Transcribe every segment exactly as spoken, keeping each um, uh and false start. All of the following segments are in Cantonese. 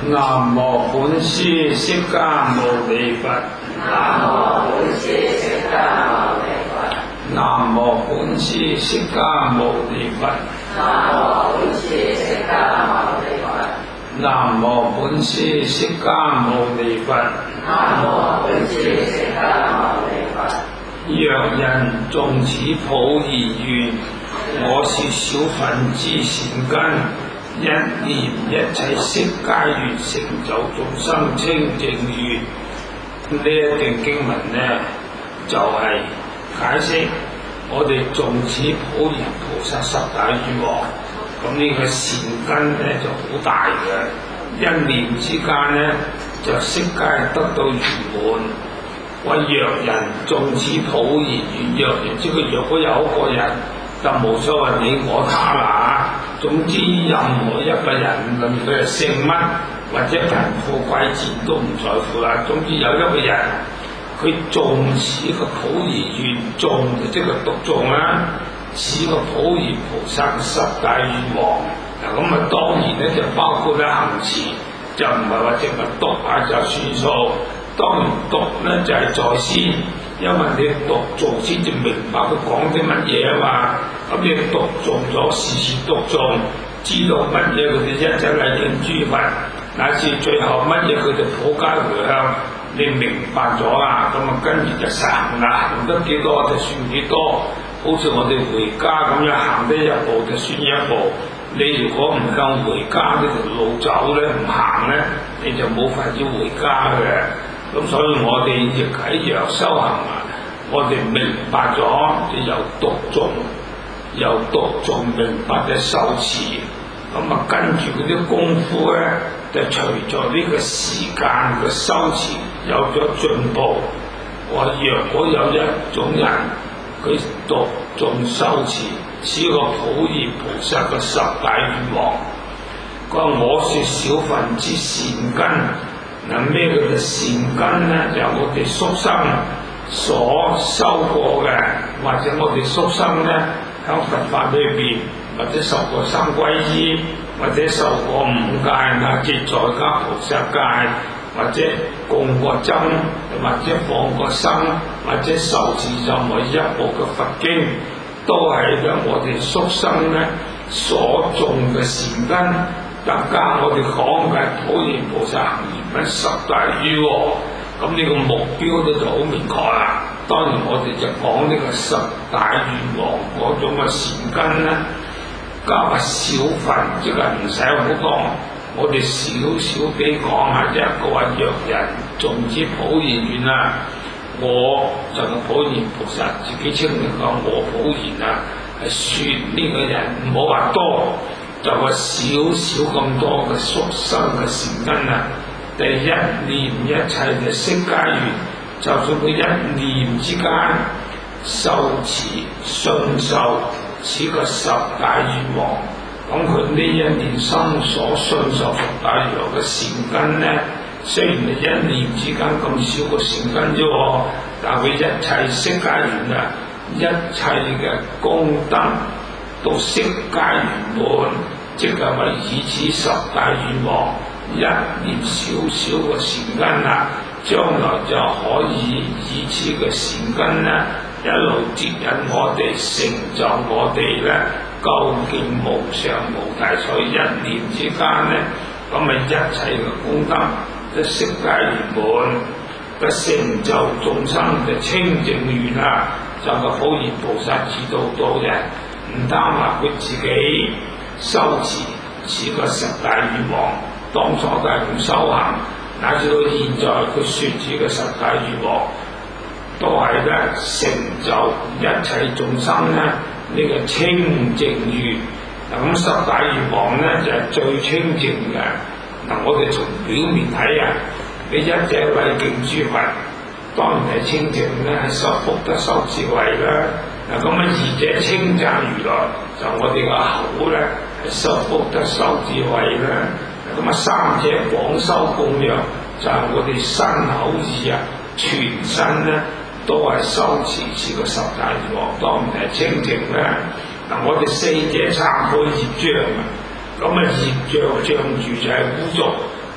南無本師釋迦牟尼佛。 南無本師釋迦牟尼佛。 南無本師釋迦牟尼佛。 南無本師釋迦牟尼佛。 南無本師釋迦牟尼佛。 南無本師釋迦牟尼佛。 若人種此普賢願，我是小份之善根，一念一切悉皆願成就眾生清淨願。呢一段經文呢，就係、是、解釋我哋種此普賢菩薩十大願王。咁呢個善根呢就好大嘅，一念之間呢就悉皆得到圓滿。為若人種此普賢願，若人即係若果有一個人就冇所謂你我他啦。總之任何一個人，無論佢係姓乜或者貧富貴賤都唔在乎啦。總之有一個人佢種此個普賢願，種就即係讀誦啦，此個普賢菩薩嘅十大願王。嗱咁啊當然咧就包括咧行持，就唔係話淨係讀下就算數。當然讀咧就係、是、在先，因為你讀誦先至明白佢講啲乜嘢啊嘛。咁你讀誦咗，時時讀誦，知道乜嘢佢哋一陣嚟應諸佛，乃至最後乜嘢佢哋普皆回向，你明白咗啦，咁啊跟住就實行啦，行得幾多就算幾多。好似我哋回家咁樣，行得一步就算一步。你如果唔向回家呢條路走咧，唔行咧，你就冇法子回家嘅。咁所以我哋亦喺若修行啊，我哋明白咗就由讀誦，由讀誦明白嘅修持，咁啊跟住嗰啲功夫咧，就隨著呢個時間嘅修持有咗進步。我若果有一種人佢讀誦修持，此個普賢菩薩嘅十大願王，佢話我是小份之善根。嗱，咩叫做善根咧？就係、我哋宿生所修過嘅，或者我哋宿生咧喺佛法裏邊，或者受過三皈依，或者受過五戒啊，即在家菩薩戒，或者供過僧，或者放過生，或者受持任何一部嘅佛經，都係咧我哋宿生咧所種嘅善根。更加我哋講嘅普賢菩薩行願品十大願王，咁呢個目標咧就好明確啦。當然我哋就講呢個十大願王嗰種嘅善根咧，加埋小份，即係唔使好多。我哋少少地講下，一個話若人種此普賢願啊，我就係普賢菩薩自己稱嚟講，我普賢啊，係説呢個人唔好話多。就話少少咁多嘅宿生嘅善根啊！第一念一切嘅悉皆願，就算佢一念之間受持信受此個十大願王，咁佢呢一念心所信受十大願王嘅善根咧，雖然係一念之間咁少個善根啫，但佢一切悉皆願啊，一切嘅功德都悉皆圓滿，即係話以此十大願王一念少少嘅善根啊，將來就可以以此嘅善根咧，一路接引我哋，成就我哋咧究竟無上無大。所以一念之間咧，咁啊一切嘅功德都悉皆圓滿，嘅成就眾生嘅清淨願啊，就個普賢菩薩知道到人。唔單話佢自己修持此個十大願王，當初都係咁修行，乃至到現在佢説此個十大願王，都係咧成就一切眾生咧呢、這個清淨願。嗱咁十大願王咧就係、是、最清淨嘅。嗱我哋從表面睇啊，你一者禮敬諸佛，當然係清淨咧，係受福德受智慧啦。嗱咁啊，二者稱讚如來，就我哋個口咧係受福德受智慧啦。咁啊，三者廣修供養，就係、是、我哋身口意啊，全身咧都係修持此個十大願王，當然係清淨啦。嗱，我哋四者懺悔業障啊，咁啊業障障住就係污濁，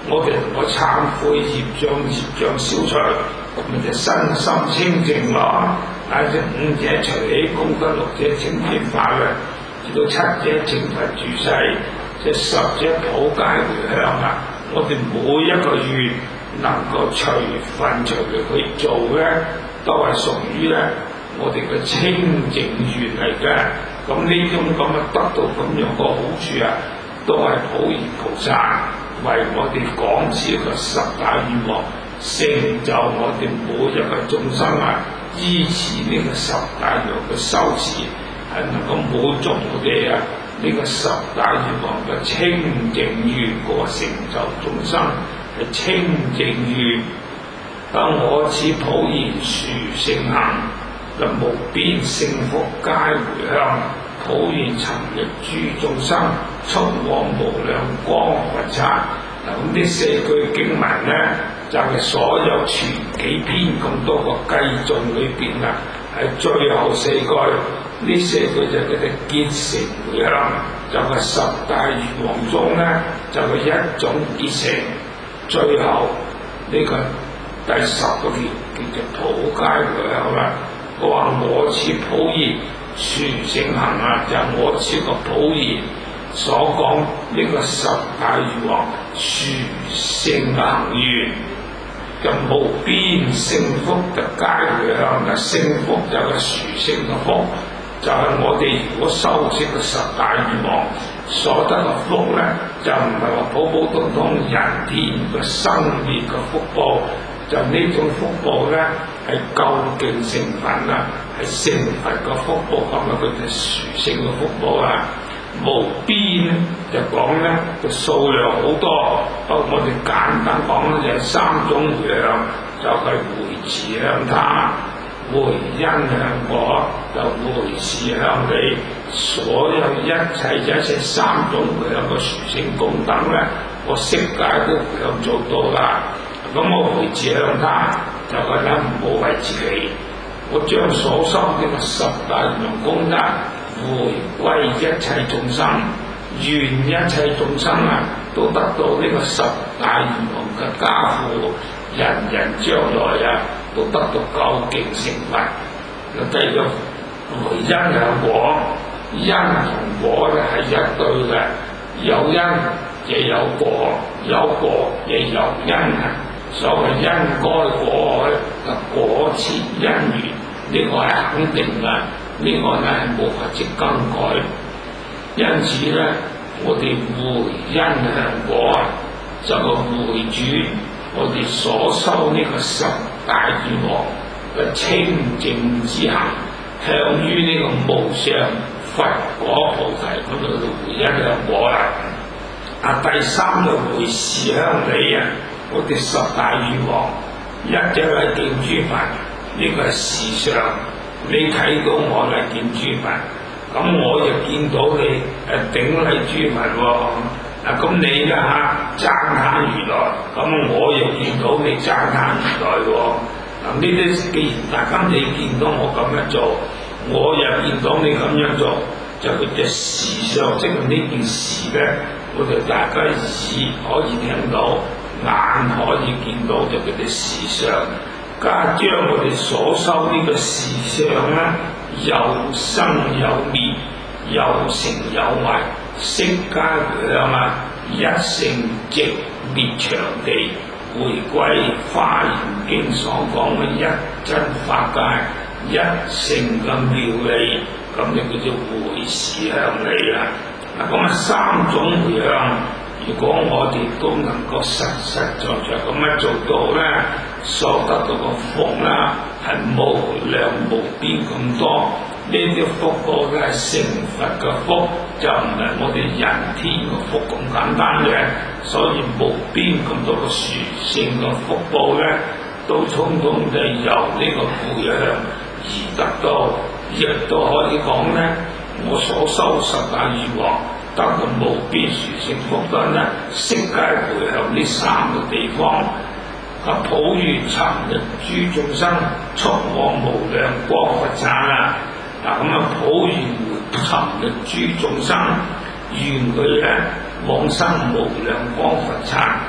我哋能夠懺悔業障，業障消除，咁咪就身心清淨咯。但係五者隨喜功德，六者稱天法律，至到七者稱佛住世，即係十者普皆回向啊！我哋每一個願能夠隨分隨力去做咧，都係屬於咧我哋嘅清淨願嚟嘅。咁呢種咁嘅得到咁樣個好處啊，都係普賢菩薩為我哋講此個十大願望，成就我哋每一個眾生啊，依此呢個十大願嘅修持，係能夠滿足我哋啊呢個十大願望嘅清淨願，個成就眾生嘅清淨願。當我此普賢殊勝行，就無邊勝福皆回向，普願尋覓諸眾生，速往無量光佛剎。嗱，咁呢四句經文咧，就係、是、所有全幾篇咁多個偈頌裏邊啊，係最後四句。呢四句就佢哋結成回向，就係、是、十大願望中咧，就係、是、一種結成。最後呢、這個第十個條叫做普皆回向啦。我話我此普賢殊勝行啊，就係、是、我此個普賢所講呢個十大願望殊勝嘅行願，就無邊勝福就皆回向啦。勝福就係殊勝嘅福，就係、是、我哋如果修持嘅十大願望所得嘅福咧，就唔係話普普通通人天嘅生滅嘅福報。就呢種福報咧，係究竟成佛啊，係成佛嘅福報，咁啊佢就殊勝嘅福報啊。無邊咧就講咧個數量好多，不過我哋簡單講咧就係三種回向，就係、是、回慈向他、回因向果，就回事向你。所有一切一切三種回向嘅殊勝功德咧，我悉皆都回向做到啦。咁我回慈向他，就係咧唔好為自己，我將所修呢個十大願望功德回歸一切眾生，願一切眾生啊都得到呢個十大願望嘅加護，人人將來啊都得到究竟成佛。繼續回因向果，因同果咧係一對嘅，有因亦有果，有果亦有因啊。所謂因該果嘅果切因緣，呢、這個係肯定嘅，呢、這個咧係冇法子更改。因此咧，我哋回因向果，就係回轉我哋所修呢個十大願望嘅清淨之行，向於呢個無上佛果菩提嗰度回因向果啦。啊，第三個回事向你啊！我哋十大願望，一隻嚟見諸佛，呢、這個係事上，你睇到我嚟見諸佛，咁我又見到你誒頂禮諸佛喎，啊咁你咧嚇讚歎如來，咁我又見到你讚歎如來喎，嗱呢啲既然大家你見到我咁樣做，我又見到你咁樣做，就佢嘅事上，即係呢件事咧，我哋大家耳可以聽到。眼可以見到就佢哋事上，加將我哋所修呢個事上咧，有生有滅，有成有壞，悉皆回向啊！一成寂滅場地，回歸《華嚴經》所講嘅一真法界，一成嘅妙理，咁就叫做回事向你啦。嗱，咁啊三種回向。如果我哋都能夠實實在在咁樣做到咧，所得到個福啦，係無量無邊咁多。呢啲福報咧係成佛嘅福，就唔係我哋人天嘅福咁簡單嘅。所以無邊咁多個殊勝嘅福報咧，都通通地由呢個回向而得到，亦都可以講咧，我所修十大願望。得到無邊殊勝福德咧，悉皆回向呢三個地方。啊，普願尋覓諸眾生，速往無量光佛剎啦！嗱，咁啊，普願尋覓諸眾生，願佢咧往生無量光佛剎，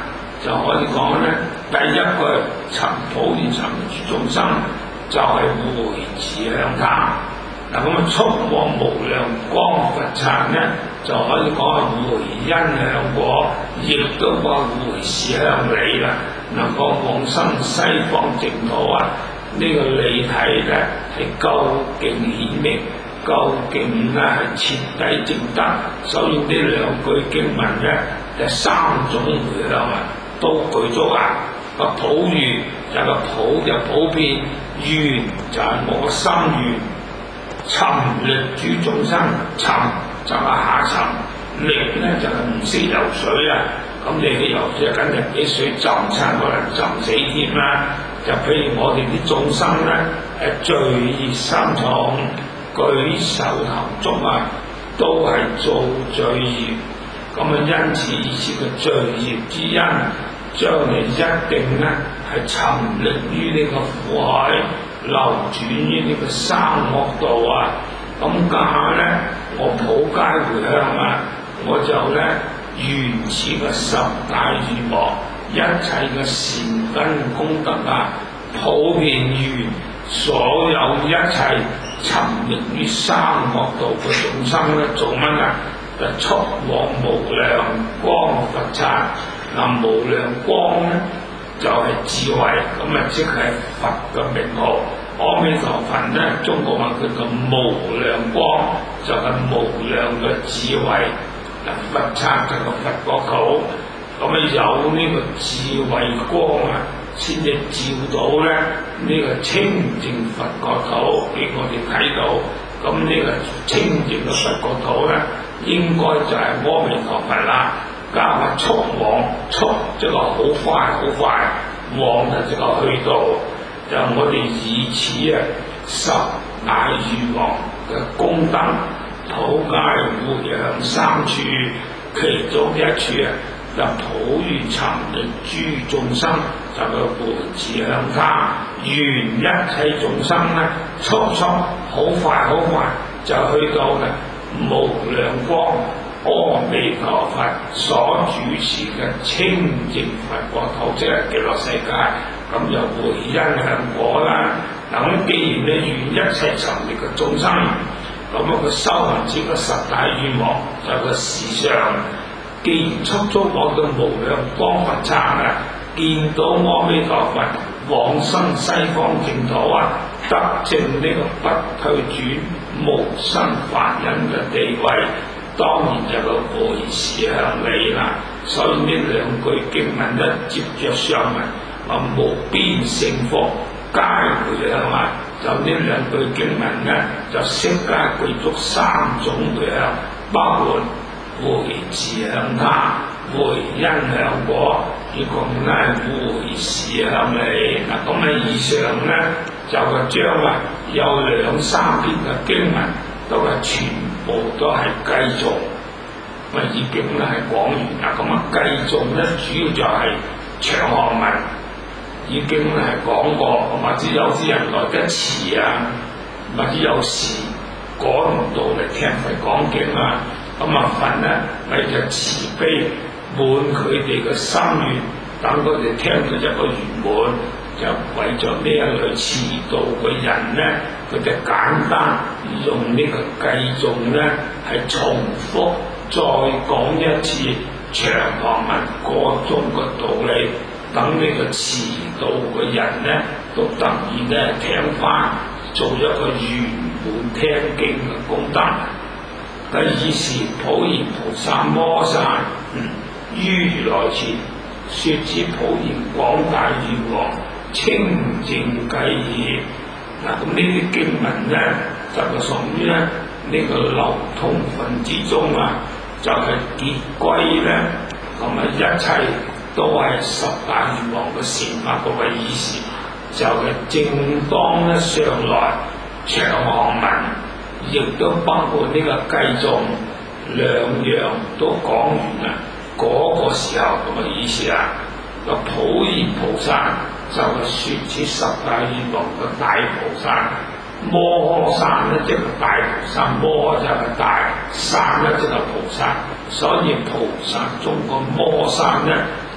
就可以講咧，第一句尋普現尋諸眾生，就係、是、回自向他。嗱咁啊，速往無量光佛剎咧，就可以講係回因向果，亦都話回事向理啦。能夠往生西方淨土啊，呢、這個理體咧係究竟顯明，究竟咧係徹底證得。所以呢兩句經文咧，就三種回向啊，都具足啊。個普願就係個普就普遍，願就係我心願。尋力諸眾生，尋就係下沉，力咧就係唔識游水啊！咁你嘅游水梗係俾水浸親，可能浸死添啦。就譬如我哋啲眾生咧，誒罪孽深重，舉手投足啊，都係造罪業。咁啊，因此以此嘅罪業之因，將你一定咧係沉溺於呢個苦海。流轉於呢個三惡道啊！咁家下咧，我普皆回向啊，我就咧願此嘅十大願望，一切嘅善根功德啊，普遍願所有一切沉溺於三惡道嘅眾生咧，做乜啊？就速往無量光佛剎。嗱，無量光咧就係、是、智慧，咁啊即係佛嘅名號。阿彌陀佛咧，中國話佢叫無量光，就係、是、無量嘅智慧。嗱，佛剎就係個佛國土，咁啊有呢個智慧光啊，先至照到咧呢、這個清淨佛國土俾我哋睇到。咁呢個清淨嘅佛國土咧，應該就係阿彌陀佛啦。加埋速往，速即係好快好快，往就即係去到。就我哋以此啊十大願望嘅功德，普皆回向三處，其中一處啊，就普願尋力諸眾生，就係回自向他，願一切眾生咧，速速好快好快就去到嘅無量光阿彌陀佛所主持嘅清淨佛國土，即係極樂世界。咁就回因向果啦。嗱，咁既然你願一切尋力嘅眾生，咁啊佢修行此個十大願望，就個事上，既然速速往到無量光佛剎啊，見到阿彌陀佛往生西方淨土啊，得證呢個不退轉無生法忍嘅地位，當然就個回事向理啦。所以呢兩句經文咧，接着上文。話無邊勝福皆回向啊！就呢兩句經文咧，就悉皆具足三種回向，包括回自向他、回因向果，以及咧回事向理。嗱，咁咧以上咧就係將啊有兩三篇嘅經文，都係全部都係繼續，咁已經咧係講完啦。咁啊繼續咧主要就係長行文。已經係講過，或者有啲人來得遲啊，或者有時趕唔到嚟聽佛講經啊，咁啊佛咧為咗慈悲滿佢哋嘅心願，等佢哋聽到一個圓滿，就為咗呢一類遲到嘅人咧，佢就簡單用呢個偈頌咧係重複再講一次長行文個中嘅道理。等呢個遲到嘅人咧，都突然咧聽翻，做一個圓滿聽經嘅功德。第二是普賢菩薩摩薩，嗯，於如來前説此普賢廣大願望，清淨偈已。嗱，咁呢啲經文咧，就係屬於咧呢個流通分之中啊，就係、是、結歸咧，同埋一切。都係十大願望嘅成法嗰個意思，就係、是、正當咧上來長行文，亦都包括呢個偈頌兩樣都講完啦。嗰、那個時候咁嘅意思啦，個普賢菩薩就係説此十大願望嘅大菩薩，摩訶薩咧即係大菩薩，摩就係大，薩咧即係菩薩，所以菩薩中個摩薩咧。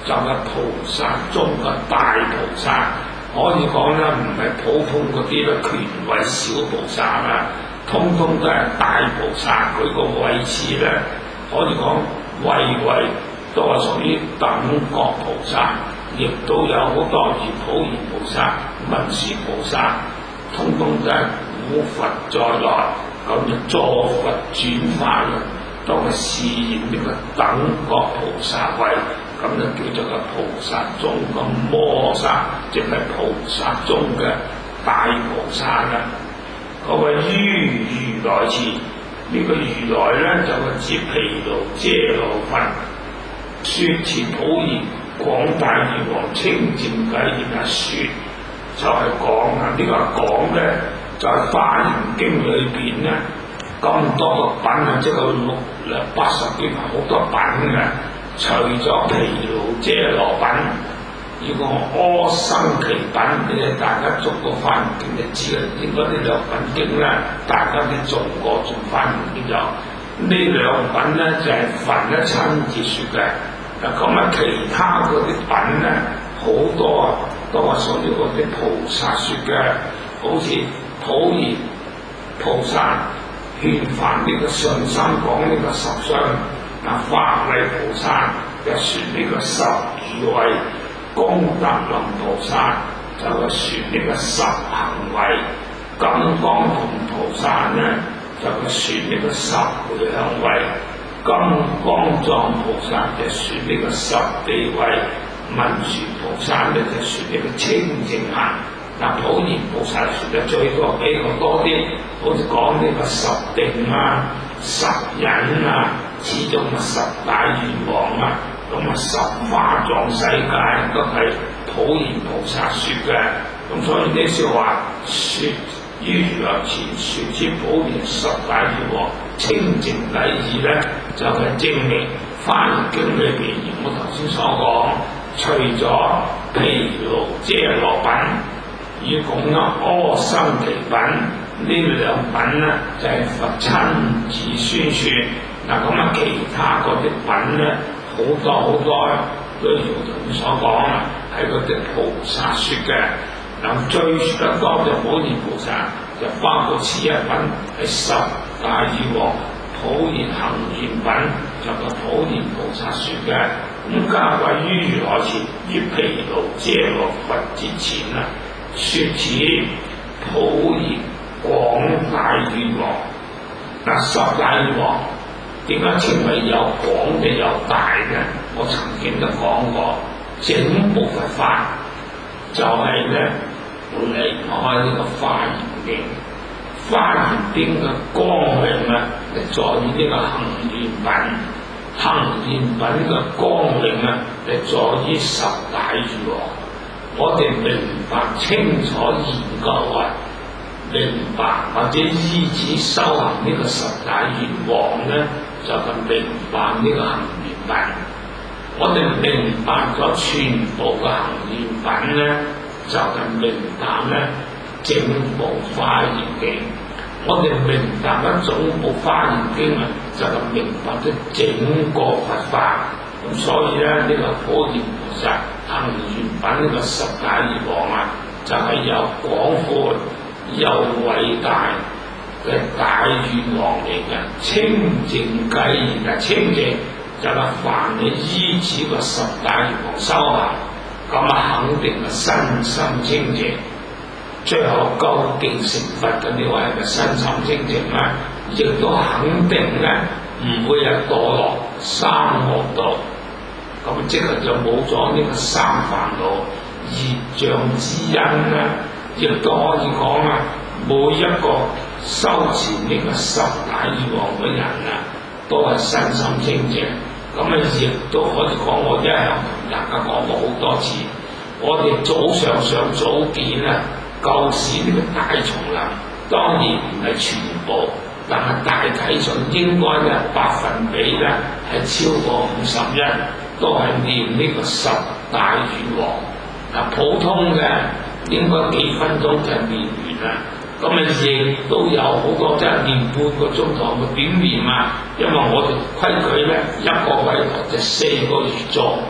就係菩薩中嘅大菩薩，可以講咧唔係普通嗰啲咧權位小菩薩啦，通通都係大菩薩。佢個位置咧可以講位位都係屬於等覺菩薩，亦都有好多如普賢菩薩、文殊菩薩，通通都係古佛再來，咁就助佛轉化啦，都係示現呢個等覺菩薩位。咁就叫做個菩薩中嘅摩薩，即係菩薩中嘅大菩薩啦。嗰位於如來前，呢、這個如來咧就係指毗盧遮那佛，説持普賢廣大義王清淨偈言啊，説就係講啊，呢、這個講咧就係、是《華嚴經》裏邊咧咁多個品啊，即係六兩八十幾好多品嘅。除咗毗盧遮那品，如果阿僧祇品，你哋大家讀過《華嚴經》就知啦。應該呢兩品經咧，大家都做過做《華嚴經》就呢兩品咧就係、是、佛咧親自説嘅。嗱咁啊，其他嗰啲品咧好多啊，都係屬於嗰啲菩薩説嘅，好似普賢菩薩勸發呢個信心講呢個十相。嗱，法位菩薩就説呢個十住位，功德林菩薩就係説呢個十行位，金剛同菩薩呢就係説呢個十回向位，金剛藏菩薩就説呢個十地位，文殊菩薩呢就説呢個清淨行。嗱，普賢菩薩説得最多比較多啲，好似講呢個十定啊、十忍啊。始終啊十大願王啊，咁啊十華藏世界都係普賢菩薩説嘅，咁所以呢説話説於如來前説之普賢十大願王清淨偈義咧，就係、是、證明《華嚴經》裏邊，如我頭先所講，除咗毗盧遮那品與講咗阿僧祇品呢兩品咧，就係、是、佛親自宣説。嗱咁啊，其他嗰啲品咧，好多好多都如同所講啊，係嗰啲菩薩説嘅。嗱，最説得多就普賢菩薩，就包括此一品係十大義王普賢行願品，就係普賢菩薩説嘅。咁加位於如來前，於毗盧遮那佛之前啊，説此普賢廣大願王。嗱，十大義王。點解稱為有廣嘅有大呢？我曾經都講過，整部佛法就係咧離唔開呢個華嚴經。華嚴經嘅光明啊，係在於呢個行願品；行願品嘅光明啊，係在於十大願王。我哋明白清楚研究啊，明白或者依止修行呢個十大願王咧。就係明白呢個行願品，我哋明白咗全部嘅行願品咧，就係、是、明白咧整部華嚴經。我哋明白咗總部華嚴經啊，就係、是、明白咗整個佛法。咁所以咧，呢、這個普賢菩薩行願品呢個十大願王啊，就係、是、有廣闊又偉大嘅大願王嚟嘅，清淨偈言啊，清淨就係凡你依止個十大願王修行，咁啊肯定係身心清淨。最後究竟成佛嘅呢位係咪身心清淨咧？亦都肯定咧唔會有墮落三惡道，咁即係就冇咗呢個三煩惱業障之因咧，亦都可以講啊，每一個修持呢個十大願王嘅人啊，都係身心清淨。咁啊，亦都可以講，我一向同大家講過好多次，我哋早上想組建啊，舊時呢個大叢林，當然唔係全部，但係大體上應該咧百分比咧係超過五十一，都係念呢個十大願王。嗱，普通嘅應該幾分鐘就念完啦。咁啊，亦都有好多即係念半個鐘頭嘅點念啊，因為我哋規矩咧一個位就四個月做，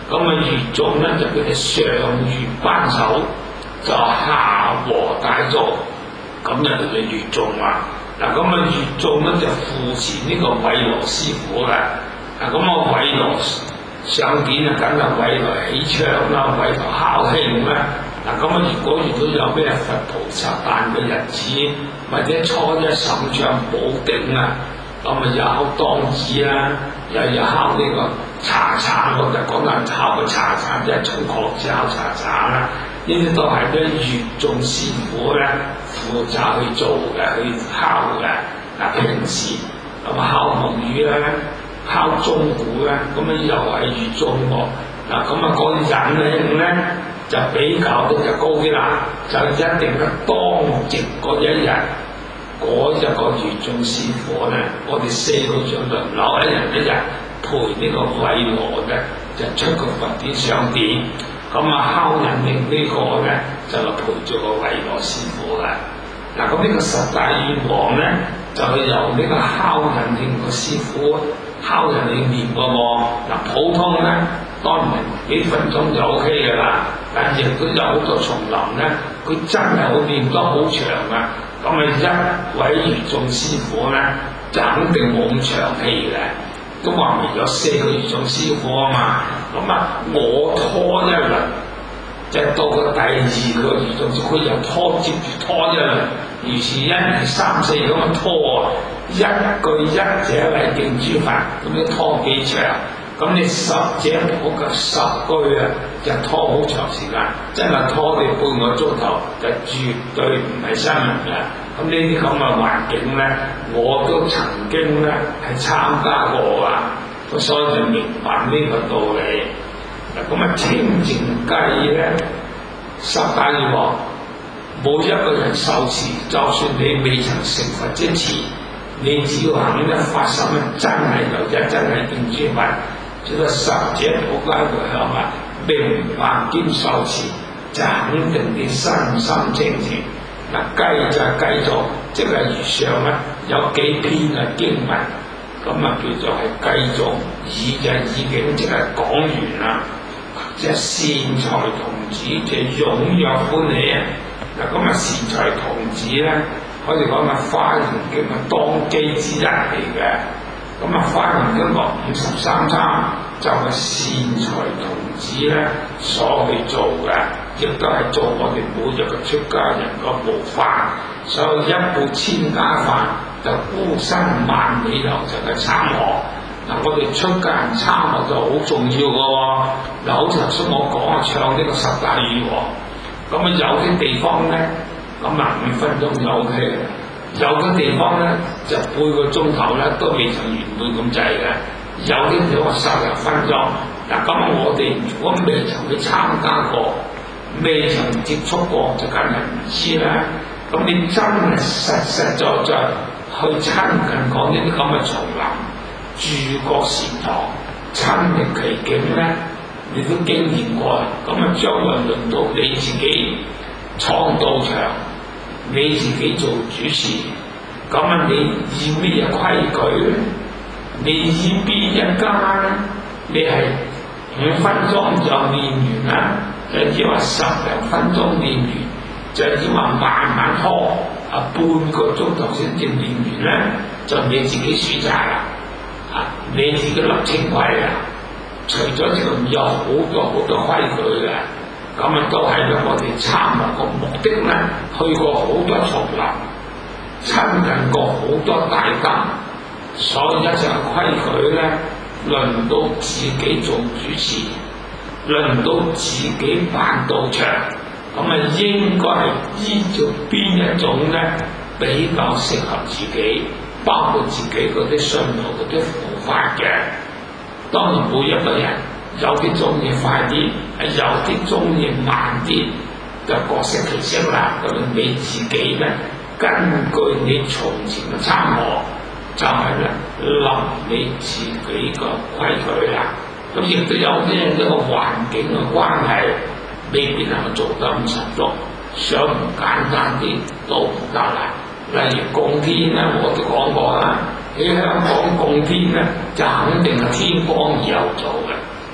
咁啊粵眾咧就叫做上粵班首，就下和大族，咁就叫做粵眾啦。嗱咁啊粵眾咧就扶持呢個韋羅師傅嘅，嗱咁啊韋羅上殿啊，梗係韋羅起槍啦，韋羅敲磬啦。嗱咁啊，如果遇到有咩佛菩薩誕嘅日子，或者初一審唱寶頂啊，咁啊有敲當子啦，又有敲呢個茶鏟，我就講緊敲個茶鏟，即係從殼子敲茶鏟啦。呢啲都係啲粵眾師傅咧負責去做嘅，去敲嘅。嗱平時咁啊敲木魚咧，敲鐘鼓咧，咁啊又係粵眾喎。嗱咁啊嗰啲人咧咧。就比較都就高啲啦，就一定係當值嗰一日，嗰一個粵眾師傅咧，我哋四個長輪流一人一日陪呢個韋羅嘅，就出個佛典上殿，咁啊敲人令呢個咧就陪住個韋羅師傅嘅。嗱咁呢個十大願王咧，就由呢個敲人令個師傅敲人令念嘅喎。嗱普通咧當然幾分鐘就 O K 嘅啦。但亦都有好多叢林咧，佢真係好念得好長啊！咁啊一位粵眾師傅咧，就肯定冇咁長氣嘅。都話明有四個粵眾師傅啊嘛，咁啊我拖一輪，就到個第二個粵眾師傅又拖接住拖一輪，如是一二三四咁樣拖，一句一者禮敬諸佛，咁樣拖幾長？咁你十者普及十句啊，就拖好長時間，真係拖你半個鐘頭，就絕對唔係新人嘅。咁呢啲咁嘅環境咧，我都曾經咧係參加過啊，咁所以就明白呢個道理。嗱，咁啊清淨計咧，十大願王，每一個人受持，就算你未曾成佛之前，你只要肯一發心咧，真係有一真係敬諸佛。即係十者普皆回向啊，明白兼受持，就肯定你身心清淨。嗱，計就係計咗，即係如上咧有幾篇嘅經文，咁啊叫做係計咗，已就已經即係講完啦。即係善財童子就踴躍歡喜啊！嗱，咁啊善財童子咧，可以講係華嚴經嘅當機之一嚟嘅。咁啊，華嚴經落五十三參就係善財童子咧所去做嘅，亦都係做我哋每日嘅出家人個模範。所以一部千家飯就孤身萬里流就係參學。嗱，我哋出家人參學就好重要嘅喎。嗱，好似頭先我講啊，唱呢個十大願王，咁啊有啲地方咧，咁啊五分鐘就 O K 嘅。有啲地方咧就半個鐘頭咧都未曾完滿咁滯嘅，有啲就話十零分鐘。嗱，咁我哋如果未曾去參加過，未曾接觸過，就梗係唔知啦。咁你真係實實在在去親近講呢啲咁嘅叢林，住過禪堂，親歷其境咧，你都經驗過。咁啊，將來輪到你自己創道場。你自己做主持，咁啊你以咩規矩咧？你以邊一家咧？你係五分鐘就練完啦，就只話十零分鐘練完，就只話慢慢拖啊半個鐘頭先至練完咧，就你自己選擇啦，啊你自己立清規啦。除咗呢個有好多好多規矩嘅。咁啊，都係咧，我哋參學個目的咧，去過好多叢林，親近過好多大德，所以一隻規矩咧，輪到自己做主持，輪到自己辦道場，咁啊應該係依照邊一種咧比較適合自己，包括自己嗰啲信徒嗰啲護法嘅。當然每一個人。有啲中意快啲，有啲中意慢啲，就各適其適啦。咁你自己咧，根據你從前嘅參學，就係咧立你自己個規矩啦。咁亦都有啲呢個環境嘅關係，未必能夠做得咁十足，想唔簡單啲都唔得啦。例如供天咧，我都講過啦，喺香港供天咧，就肯定係天光以後做嘅。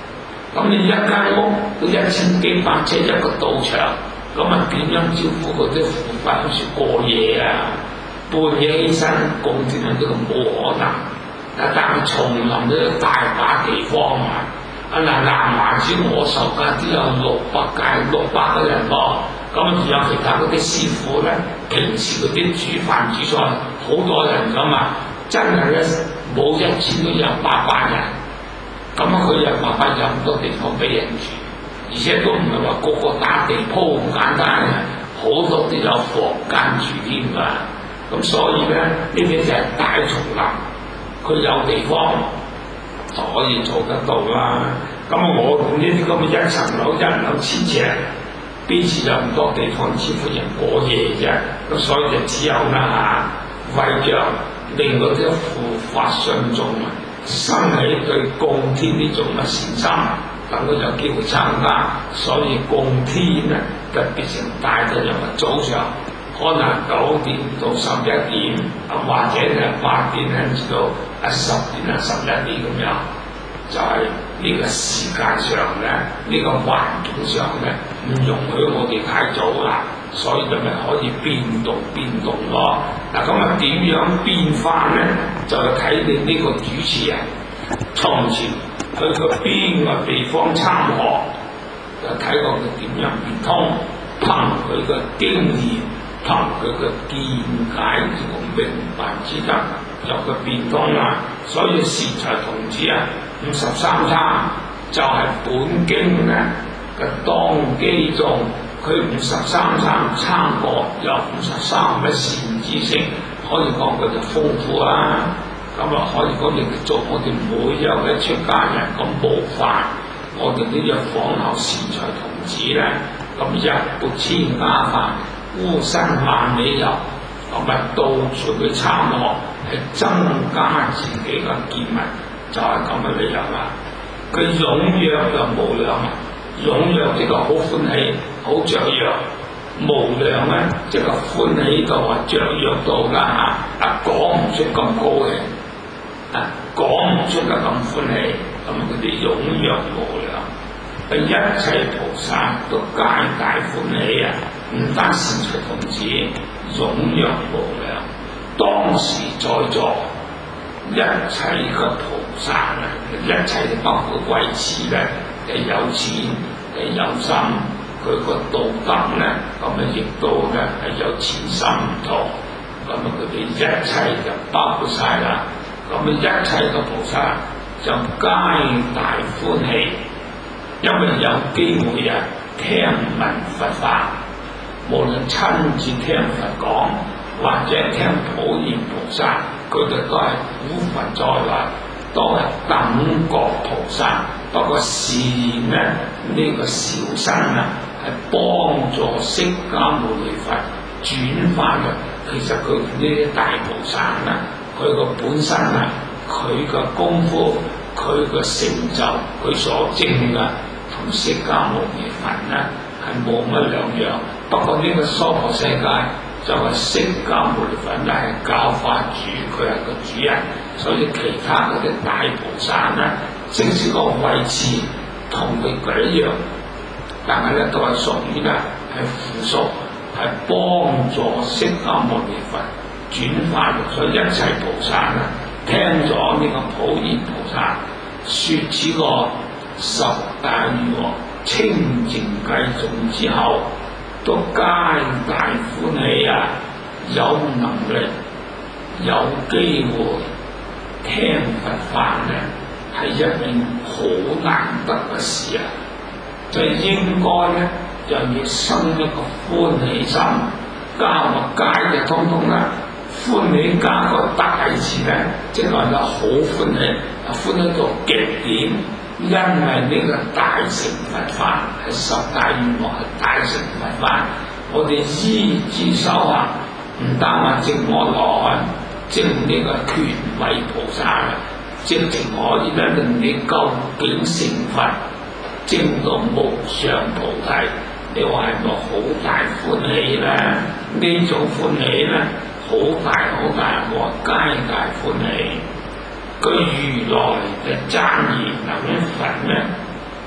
咁你一間屋都一千幾百尺一個道場，咁啊點樣招呼嗰啲腐敗好似過夜啊？半夜起身供天啊，呢個冇可能。啊，但係叢林都有大把地方啊！啊嗱，南華寺我受戒都有六百戒六百個人喎。咁啊，仲有其他嗰啲師傅咧，平時嗰啲煮飯煮菜好多人噶嘛，真係咧冇一千都有八百人。咁啊，佢又慢慢有咁多地方俾人住，而且都唔係話個個打地鋪咁簡單嘅，好多都有房間住添㗎。咁所以咧，呢啲就係大叢林，佢有地方就可以做得到啦。咁我呢啲咁嘅一層樓一兩千尺，邊處有咁多地方支付人過夜啫？咁所以就只有啦嚇，為著令嗰啲護法信眾啊，生起對供天呢種嘅善心，等佢有機會參加，所以供天咧就變成大嘅人物早上。可能九點到十一點，啊或者係八點至到啊十點啊十一點咁樣，就係、是、呢個時間上咧，呢、這個環境上咧唔容許我哋太早啦，所以就咪可以變動變動咯。嗱咁啊點樣變化咧？就係睇你呢個主持人從前去個邊個地方參學，就睇過佢點樣變通，憑佢嘅經驗。憑佢嘅見解同明白之得，有個變通啦。所以善財童子啊，五十三參就係本經咧嘅當機眾，佢五十三參參過有五十三嘅善知識，可以講佢就豐富啦。咁啊可以講亦做我哋每日嘅出家人咁模範，我哋呢隻仿效善財童子咧，咁一缽千家飯。烏身萬里遊，咁咪到處去參學，係增加自己嘅見聞，就係咁嘅理由啦。佢踴躍就無量啊，踴躍即係好歡喜，好雀躍；無量咧即係歡喜到話雀躍到㗎嚇，啊講唔出咁高興，啊講唔出得咁歡喜，咁佢哋踴躍無量。一切菩薩都皆大歡喜啊！唔單善財童子踴躍無量，當時在座一切嘅菩薩啊，一切包括為此咧，係有錢係有心，佢個道德咧，咁啊亦都咧係有淺深唔同，咁啊佢哋一切就包括晒啦。咁啊一切嘅菩薩就皆大歡喜。因為有機會啊，聽聞佛法，無論親自聽佛講，或者聽普賢菩薩，佢哋都係古佛在內，都係等覺菩薩。不過是呢，呢、這個小生啊，係幫助釋迦牟尼佛轉化嘅。其實佢呢啲大菩薩啊，佢個本身啊，佢個功夫，佢個成就，佢所證嘅。同釋迦牟尼佛咧係冇乜兩樣，不過呢個娑婆世界就係釋迦牟尼佛咧係教法主，佢係個主人，所以其他嗰啲大菩薩咧，即使個位置同佢佢一樣，但係咧都係屬於咧係附屬，係幫助釋迦牟尼佛轉化嘅，所以一切菩薩咧聽咗呢個普賢菩薩説此個十大如來清淨計頌之後，都皆大歡喜啊！有能力、有機會聽佛法咧，係一件好難得嘅事啊！就應該咧，就要生一個歡喜心，加個戒就通通啦。歡喜加個大字咧，即係話就好歡喜，歡喜到極點。因為呢個大乘佛法係十大如來係大乘佛法，我哋依之修行，唔單話證阿羅漢，證呢個權位菩薩啊，直情可以咧令你究竟成佛，證到無上菩提。你話係咪好大歡喜咧？呢種歡喜咧，好大好大，我皆大歡喜。佢如來嘅讚言能佛咧，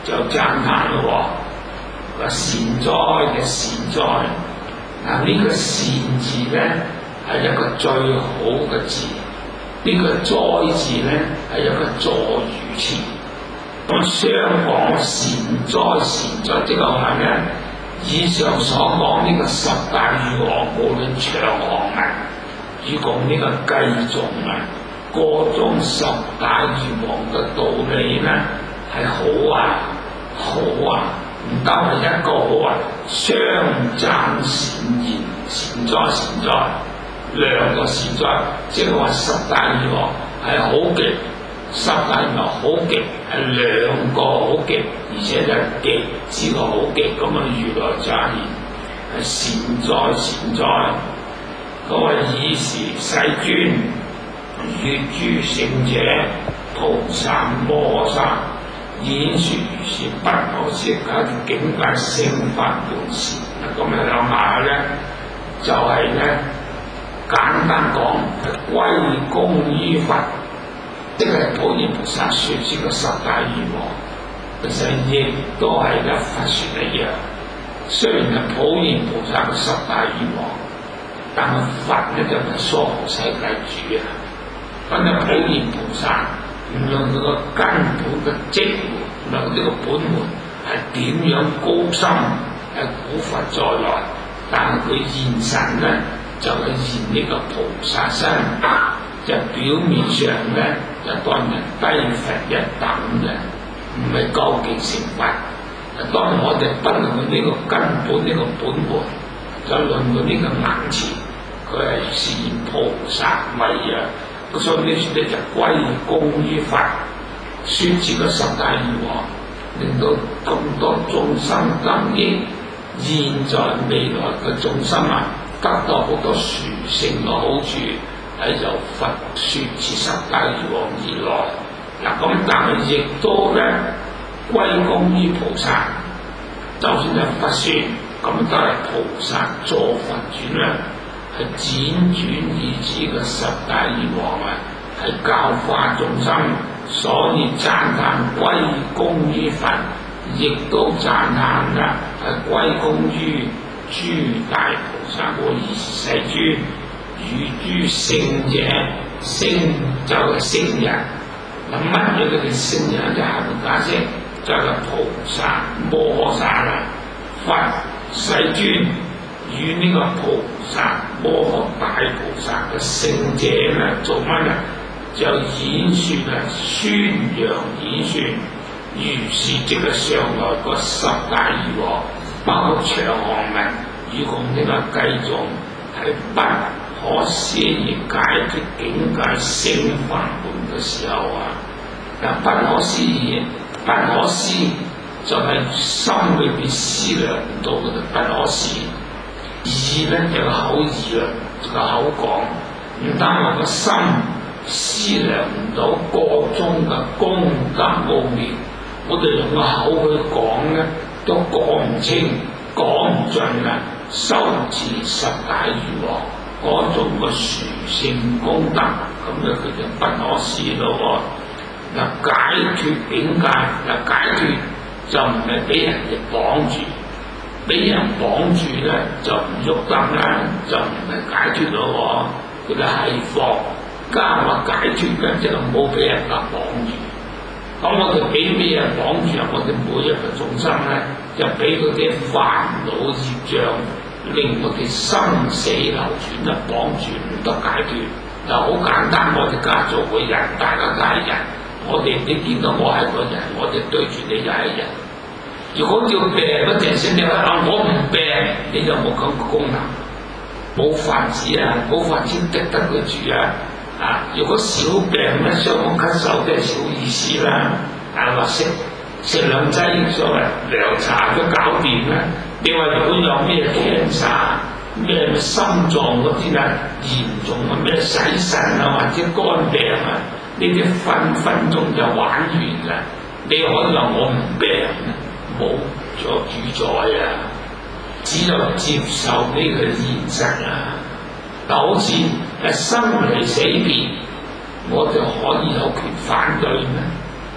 就讚歎咯喎，話善哉嘅善哉。嗱呢個善字咧係一個最好嘅字，呢、這個哉字咧係一個助語詞。咁雙講善哉善哉，即係話咧，以上所講呢個十大義王，無論長行啊，以講呢個計頌啊，個中十大義王嘅道理咧係好啊好啊，唔單係一個好啊，雙讚善言，善哉善哉，兩個善哉，即係話十大義王係好極。十大義王好極，係兩個好極，而且就係極之個好極咁啊！如來乍現係善哉善哉，嗰個以是世尊與諸聖者菩薩摩訶薩演說如是不可思議嘅境界聖法門事。咁樣諗下咧，就係、是、咧簡單講係歸功於佛。即係普賢菩薩説呢個十大義王，其實亦都係一佛説一樣。雖然係普賢菩薩嘅十大義王，但係佛咧就係娑婆世界主啊。咁啊，普賢菩薩唔論佢個根本嘅職門，唔論呢個本門係點樣高深，係古佛再來，但係佢現神咧就係、是、現呢個菩薩身。就表面上咧，就當人低佛一等嘅，唔係究竟成佛。當然我哋不論佢呢個根本呢、呢個本門，就論佢呢個眼前，佢係是菩薩位啊。咁所以呢處咧就歸功於佛，説此個十大義王，令到咁多眾生得益，現在未來嘅眾生啊，得到好多殊勝嘅好處。係由佛説此十大義王而來，嗱咁但係亦都咧歸功於菩薩，就算係佛説，咁都係菩薩助佛傳啦，係輾轉而至嘅十大義王啊，係教化眾生，所以讚歎歸功於佛，亦都讚歎啦係歸功於諸大菩薩和以是世尊。與諸聖者，聖就係聖人，咁乜嘢叫做聖人？就下面解釋，就係、是、菩薩摩訶薩啦，佛世尊與呢個菩薩摩訶大菩薩嘅聖者咧，做乜咧？就演説啊，宣揚演説，如是即係上來個十大義王，包括長行文，與共呢個計頌係不可思議解決境界聖法門嘅時候啊，嗱不可思議，不可思就係心裏邊思量唔到嘅，不可思議咧就口議啦，個口講，唔單話個心思量唔到個中嘅功德奧妙，我哋用個口去講咧都講唔清、講唔盡啦，修持十大義王。嗰種嘅殊勝功德，咁咧佢就不可思咯喎！嗱解脫境界，嗱解脫就唔係俾人哋綁住，俾人綁住咧就唔喐得啦，就唔係解脫咯喎！佢哋係佛加話解脫嘅，即係冇俾人哋綁住。咁我哋俾咩人綁住啊？我哋每一個眾生咧，就俾嗰啲煩惱業障。令我哋生死流轉啊，綁住唔得解決。嗱，好簡單，我哋家做個人，大家都係人。我哋你見到我係個人，我哋對住你就係人。如果要病嗰陣時，你話啊我唔病，你就冇咁嘅功能，冇法子啊，冇法子敵得佢住啊。啊，如果小病咧，傷風咳嗽都係小意思啦。啊，話食食兩劑所謂涼茶都搞掂啦。你話如果有咩 cancer 咩心臟嗰啲咧嚴重嘅咩洗腎啊或者肝病啊，呢啲分分鐘就玩完啦。你可以話我唔病，冇咗主宰啊，只有接受呢個現實啊。就好似係生離死別，我哋可以有權反對咩？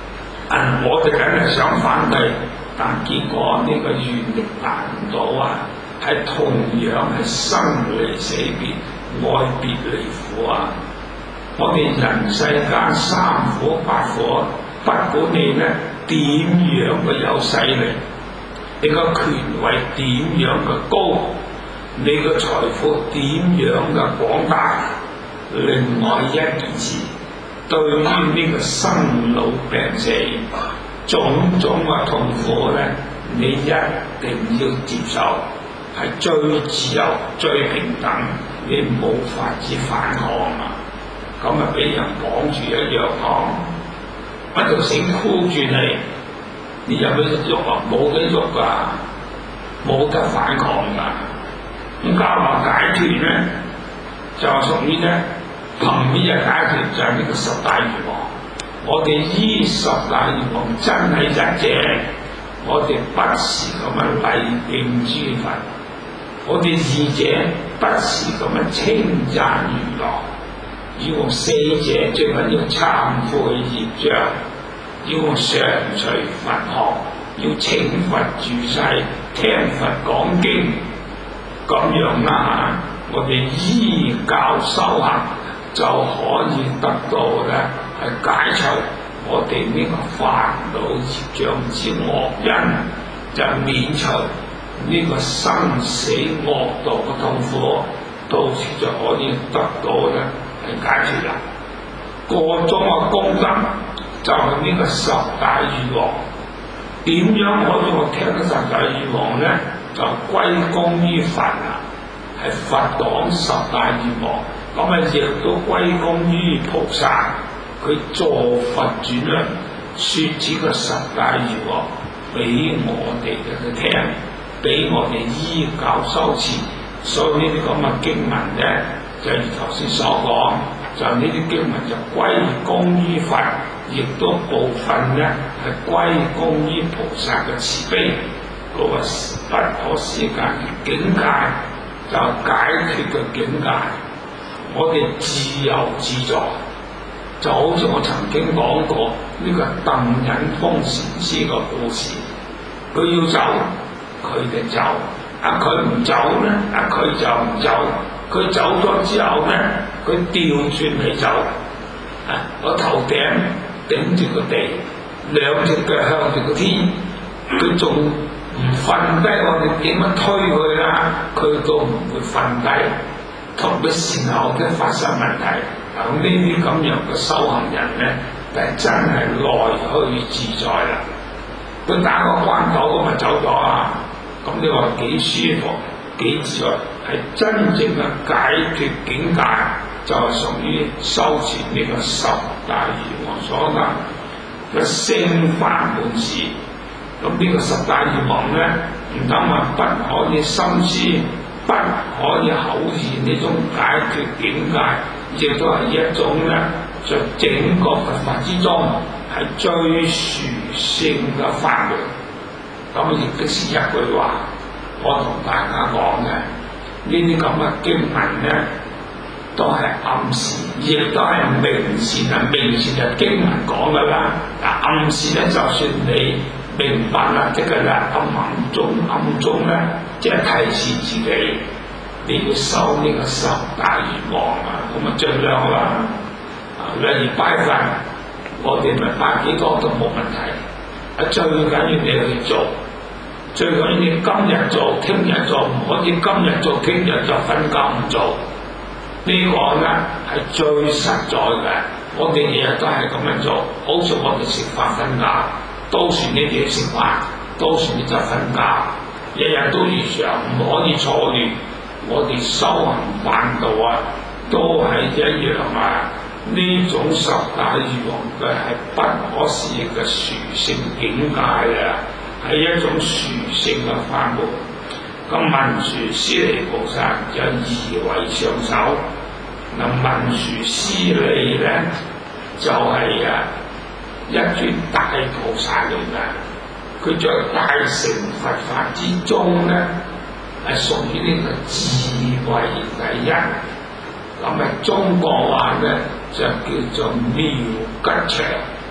啊！我哋梗係想反對，但結果呢個願力達唔到啊！係同樣係生離死別、愛別離苦啊！我哋人世間三苦八苦，不管你咧點樣嘅有勢力，你個權位點樣嘅高，你個財富點樣嘅廣大，另外一件事，對於呢個生老病死種種嘅痛苦咧，你一定要接受，係最自由、最平等，你冇法子反抗啊！咁啊，俾人綁住一樣講，一條繩箍住你，你有冇得喐啊？冇得喐噶，冇得反抗噶。咁教話解脱咧，就屬於咧憑咩嘢解脱？就係呢個十大願望。我哋依十大願望真係一者，我哋不時咁樣禮敬諸佛；我哋二者不時咁樣稱讚如來。要用四者，最緊要懺悔業障，要用常隨佛學，要請佛住世，聽佛講經，咁樣啦嚇，我哋依教修行就可以得到咧，係解除我哋呢個煩惱業障之惡因，就免除呢個生死惡道嘅痛苦，到時就可以得到咧。解決啦，個中嘅功德就係呢個十大願望。點樣可以我聽到十大願望咧？就歸功於佛啊，係佛講十大願望，咁啊亦都歸功於菩薩，佢助佛轉輪，説此個十大願望俾我哋嘅聽，俾我哋依教修持。所以呢啲咁嘅經文咧，就如頭先所講，就呢啲經文就歸功於佛，亦都部分咧係歸功於菩薩嘅慈悲，嗰、那個不可思議嘅境界，就解脫嘅境界。我哋自由自在，就好似我曾經講過呢、這個鄧忍峰禪師嘅故事，佢要走，佢哋走。啊！佢唔走咧，啊佢就唔走。佢走咗之後咧，佢調轉嚟走。啊！個頭頂頂住個地，兩隻腳向住個天，佢仲唔瞓低，我哋點樣推佢啦？佢都唔會瞓低，同佢善後嘅發生問題。咁呢啲咁樣嘅修行人咧，就真係來去自在啦。佢打個關口咁咪走咗啊！咁你話幾舒服幾自在，係真正嘅解脫境界，就係屬於修持呢個十大願望所得嘅聖法門事。咁呢個十大願望咧，唔單話不可以心思，不可以口言呢種解脫境界，亦都係一種咧，在整個佛法之中係最殊勝嘅法門。咁亦都是一句話，我同大家講嘅，呢啲咁嘅經文咧，都係暗示，亦都係明示啊！明示就經文講噶啦，嗱暗示咧，就算你明白啦，即係啦，暗暗中暗中咧，即係提示自己，你要修呢個十大願望啊！咁啊，盡量啦，啊，例如拜佛，我哋咪拜幾多都冇問題。啊，最緊要你去做，最緊要你今日做，聽日做，唔可以今日做，聽日就瞓覺唔做。呢、這個咧係最實在嘅。我哋日日都係咁樣做，好似我哋食飯瞓覺，到時你哋食飯，到時你就瞓覺，日日都如常，唔可以錯亂。我哋修行辦道啊，都係一樣啊。呢種十大願望嘅係不可思議嘅殊勝境界啊，係一種殊勝嘅法門。咁文殊師利菩薩就以為上首，嗱文殊師利咧就係、是、啊一尊大菩薩嚟嘅，佢在大乘佛法之中咧係屬於呢個智慧第一。咁啊中國話咧就叫做妙吉祥，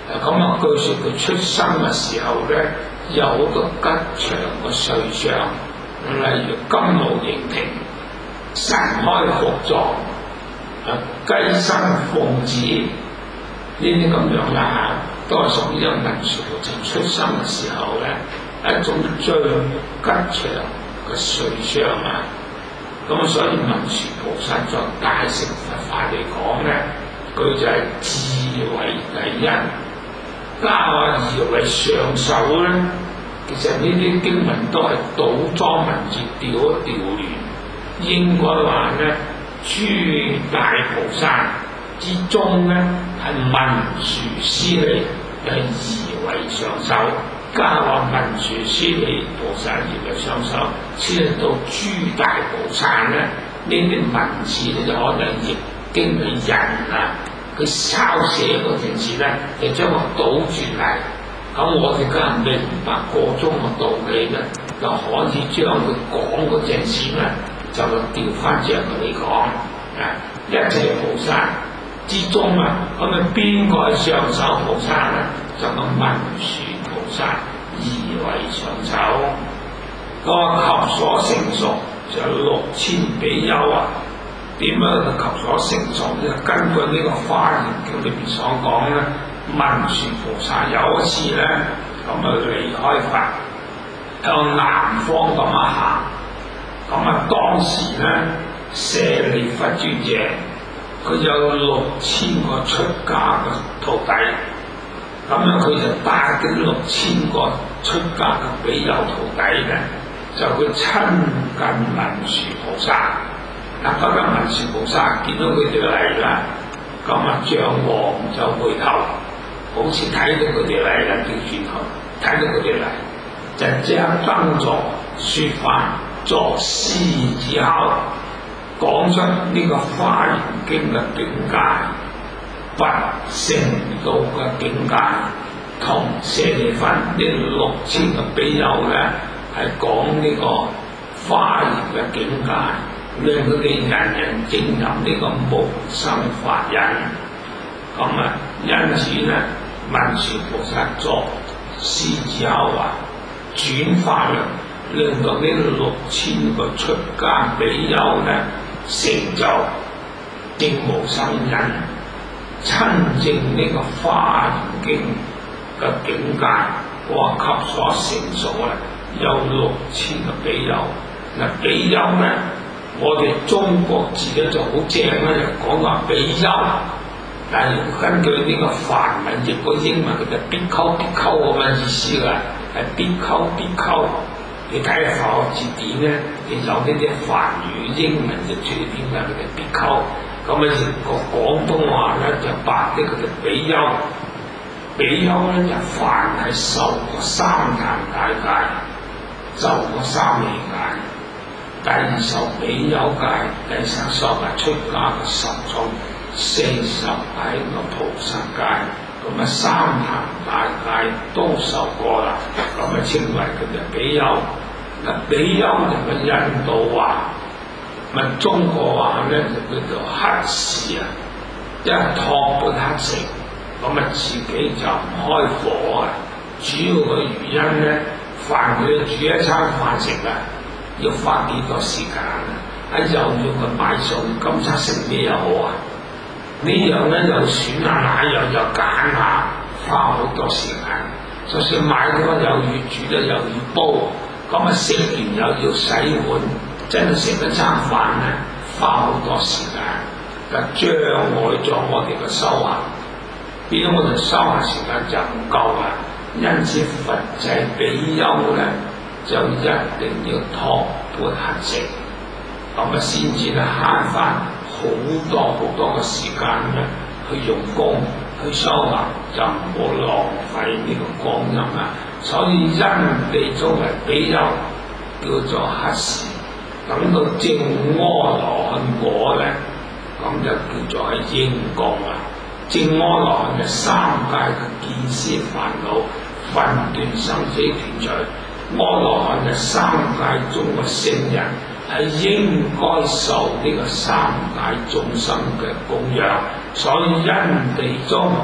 咁啊，據說佢出生嘅時候咧，有好多吉祥嘅瑞相，例如金毛迎庭、神開福狀、啊雞生鳳子呢啲咁樣啦，都係屬於文殊菩薩出生嘅時候咧一種最吉祥嘅瑞相啊。咁所以文殊菩薩在大乘佛法嚟講咧，佢就係智慧第一，加二為上首咧。其實呢啲經文都係倒裝文字調一調亂，應該話咧，諸大菩薩之中咧係文殊師利係二為上首，加話文殊師利菩薩二為上首，先到諸大菩薩咧，呢啲文字咧就可能譯經嘅人啊，佢抄寫嗰陣時咧，就將佢倒轉嚟。咁我哋梗係明白個中嘅道理咧，就可以將佢講嗰陣時咧，就調翻轉嚟講，啊，一切菩薩之中啊，咁啊邊個係上首菩薩咧？就個文殊菩薩二為上首，個及所成熟就六千比丘啊。點樣及所成熟咧？根據呢個《華嚴經》裏邊所講咧。文殊菩薩有一次咧，咁啊離開佛，向南方咁啊行，咁啊當時咧舍利弗尊者，佢有六千個出家嘅徒弟，咁樣佢就帶緊六千個出家嘅比丘徒弟咧，就去親近文殊菩薩。嗱，嗰個文殊菩薩見到佢哋嚟啦，咁啊將王就回頭。好似睇到佢哋嚟啦，調轉頭睇到佢哋嚟，就將燈座説法作獅子吼，講出呢個《華嚴經》嘅境界，佛成道嘅境界，同舍利弗呢六千個比丘咧係講呢個華嚴嘅境界，令佢哋人人證入呢個無生法忍。咁啊，因此咧，文殊菩薩作獅子吼啊，轉化啦，令到呢六千個出家比丘咧成就證無生忍，親證呢個《華嚴經》嘅境界，話及所成熟啊，有六千個比丘。嗱，比丘咧，我哋中國字咧就好正咧，就講話比丘。但係根據呢個梵文譯個英文，佢就必溝必溝咁嘅意思㗎，係必溝必溝。你睇下佛學字典咧，你有呢啲梵語英文譯出嚟點解佢哋必溝？咁啊，譯個廣東話咧就白啲，佢哋比丘。比丘咧就凡係受過三壇大戒，受過三昧戒，第二受比丘戒，第三受係出家嘅十種。四十係個菩薩戒，咁啊三壇大戒都受過啦，咁啊稱為佢哋比丘。嗱，比丘就係印度話，咪中國話咧就叫做乞士啊，一托缽乞食，咁啊自己就唔開火啊。主要嘅原因咧，凡佢煮一餐飯食啊，要花幾多時間啊？喺又要佢買餸，今餐食咩又好啊？呢樣咧又選下，那樣又揀下，花好多時間。就算買咗又要煮咧，又要煲，咁啊食完又要洗碗，真係食一餐飯咧，花好多時間，就障礙咗我哋嘅修行。變咗我哋修行時間就唔夠啦。因此佛制比丘咧，就一定要托缽乞食，咁啊先至咧慳翻好多好多嘅時間咧，去用功去修行，就唔好浪費呢個光陰啦。所以因地中為比丘叫做乞士，等到證阿羅漢果咧，咁就叫做係應供啦。證阿羅漢嘅三界嘅見思煩惱分斷生死斷除，阿羅漢嘅三界中嘅聖人係應該受呢個三界眾生嘅供養，所以因地中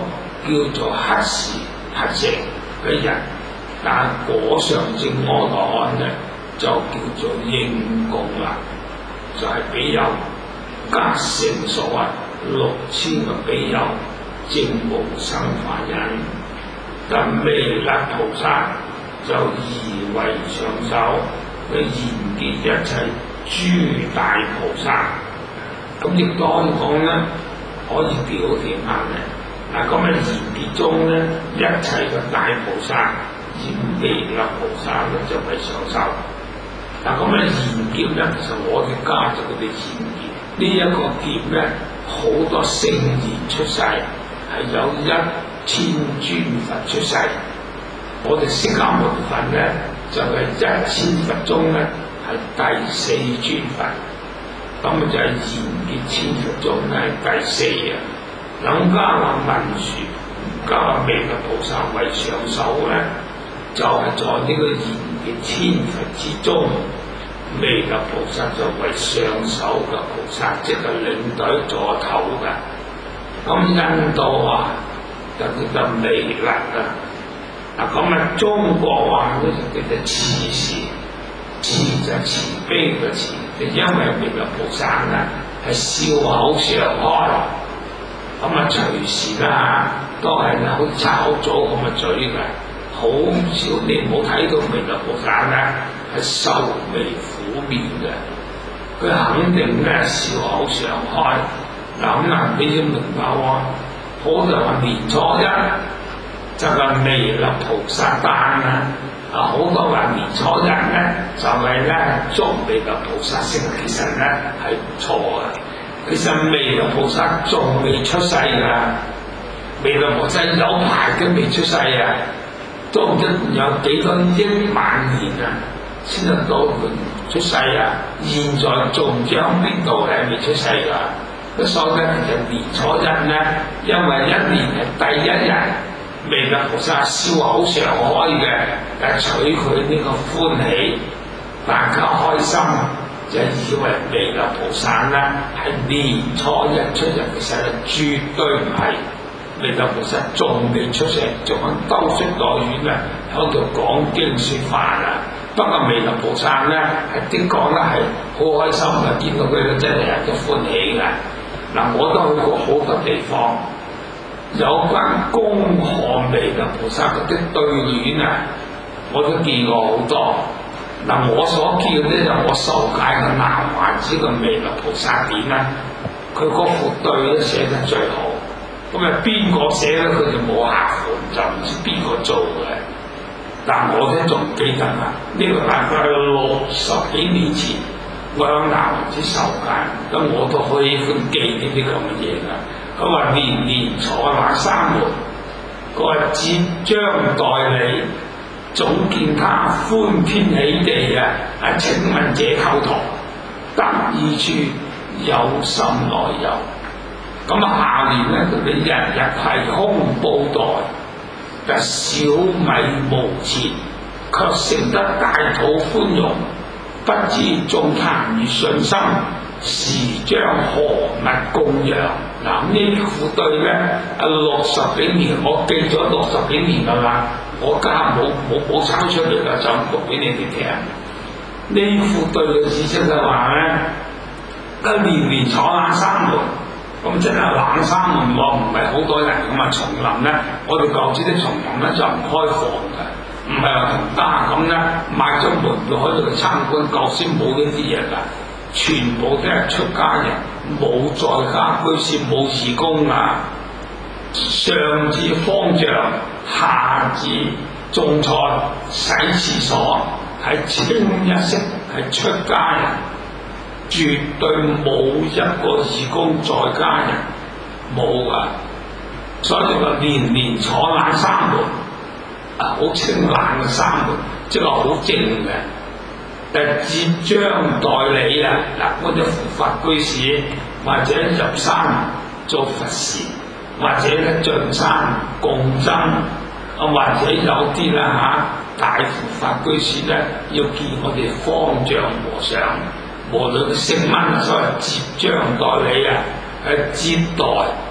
叫做乞時乞食嘅人，但果上正阿羅漢咧就叫做應供啦，就係、是、比丘加成數啊六千個比丘證無生法忍，但彌勒菩薩就以為上首去現結一切諸大菩薩，咁亦都可以講咧，可以表現下嘅。嗱，咁喺現結中咧，一切嘅大菩薩以彌勒菩薩咧就為上首。嗱，咁喺現結咧，其實我哋加咗佢哋現結呢一個結咧，好多聖賢出世，係有一千尊佛出世。我哋釋迦牟尼佛咧就係、是、一千佛中咧係第四尊佛，咁啊就係現結千佛中咧係第四啊。咁加話文殊，加話彌勒菩薩為上首咧，就係、是、在呢個現結千佛之中，彌勒菩薩就為上首嘅菩薩，即係領隊座頭嘅。咁印度啊就叫做彌勒啊。嗱，咁啊，中國話咧就叫做慈氏，慈就慈悲嘅慈，就因為彌勒菩薩咧係笑口常開，咁啊隨時啦都係咧好似插口棗咁嘅嘴嘅，好少你冇睇到彌勒菩薩咧係愁眉苦面嘅，佢肯定咧笑口常開。嗱咁啊，你要明白喎，好多話年初一就係彌勒菩薩誕啊！啊，好多話年初一咧就係咧祝彌勒菩薩生，其實咧係唔錯嘅。其實彌勒菩薩仲未出世㗎，彌勒菩薩有排都未出世啊，都唔知有幾多億萬年啊，先得到佢出世啊！現在仲將邊度咧未出世㗎？咁所以咧，其實年初一咧，因為一年係第一日。彌勒菩薩笑口常開嘅，係取佢呢個歡喜，大家開心，就以為彌勒菩薩咧係年初一出世，其實係絕對唔係。彌勒菩薩仲未出世，仲喺兜率內院咧喺度講經説法啊。不過彌勒菩薩咧係的確咧係好開心嘅，見到佢咧真係有咗歡喜嘅。嗱，我都去過好多地方。有關恭賀彌勒菩薩嗰啲對聯啊，我都見過好多。嗱，我所見咧就我受戒嘅南華寺嘅彌勒菩薩典啦，佢嗰副對咧寫得最好。咁啊，邊個寫咧佢就冇下款，就唔知邊個做嘅。但我咧仲記得啊，呢、這個大概六十幾年前，我喺南華寺受戒，咁我都可以咁記呢啲咁嘅嘢㗎。佢話年年坐那三門，佢話接將代理，總見他歡天喜地啊！啊，請問這構圖得意處有心來遊。咁啊，下年咧佢哋日日係空布袋，但小米無錢，卻成得大肚寬容，不知眾談與信心。時將何物供養？嗱，呢副對咧，啊六十幾年，我記咗六十幾年㗎啦，我家冇冇冇抄出嚟啦，就讀俾你哋聽。呢副對嘅意思就話咧，啊年年坐冷三門，咁即係冷三門喎，唔係好多人咁啊。叢林咧，我哋舊時啲叢林咧就唔開放嘅，唔係話同家咁咧買咗門票可以去參觀，舊時冇呢啲嘢㗎。全部都係出家人，冇在家居士，冇義工啊！上至方丈，下至種菜、洗廁所，係清一色係出家人，絕對冇一個義工在家人，冇啊！所以話年年坐冷三門，啊好清冷嘅三門，即係好靜嘅。誒接將代理啊！嗱，嗰啲護法居士或者入山做佛事，或者咧進山共僧，啊或者有啲啦嚇大護法居士咧要見我哋方丈和尚，無論佢姓乜，所謂接將代理啊，係接待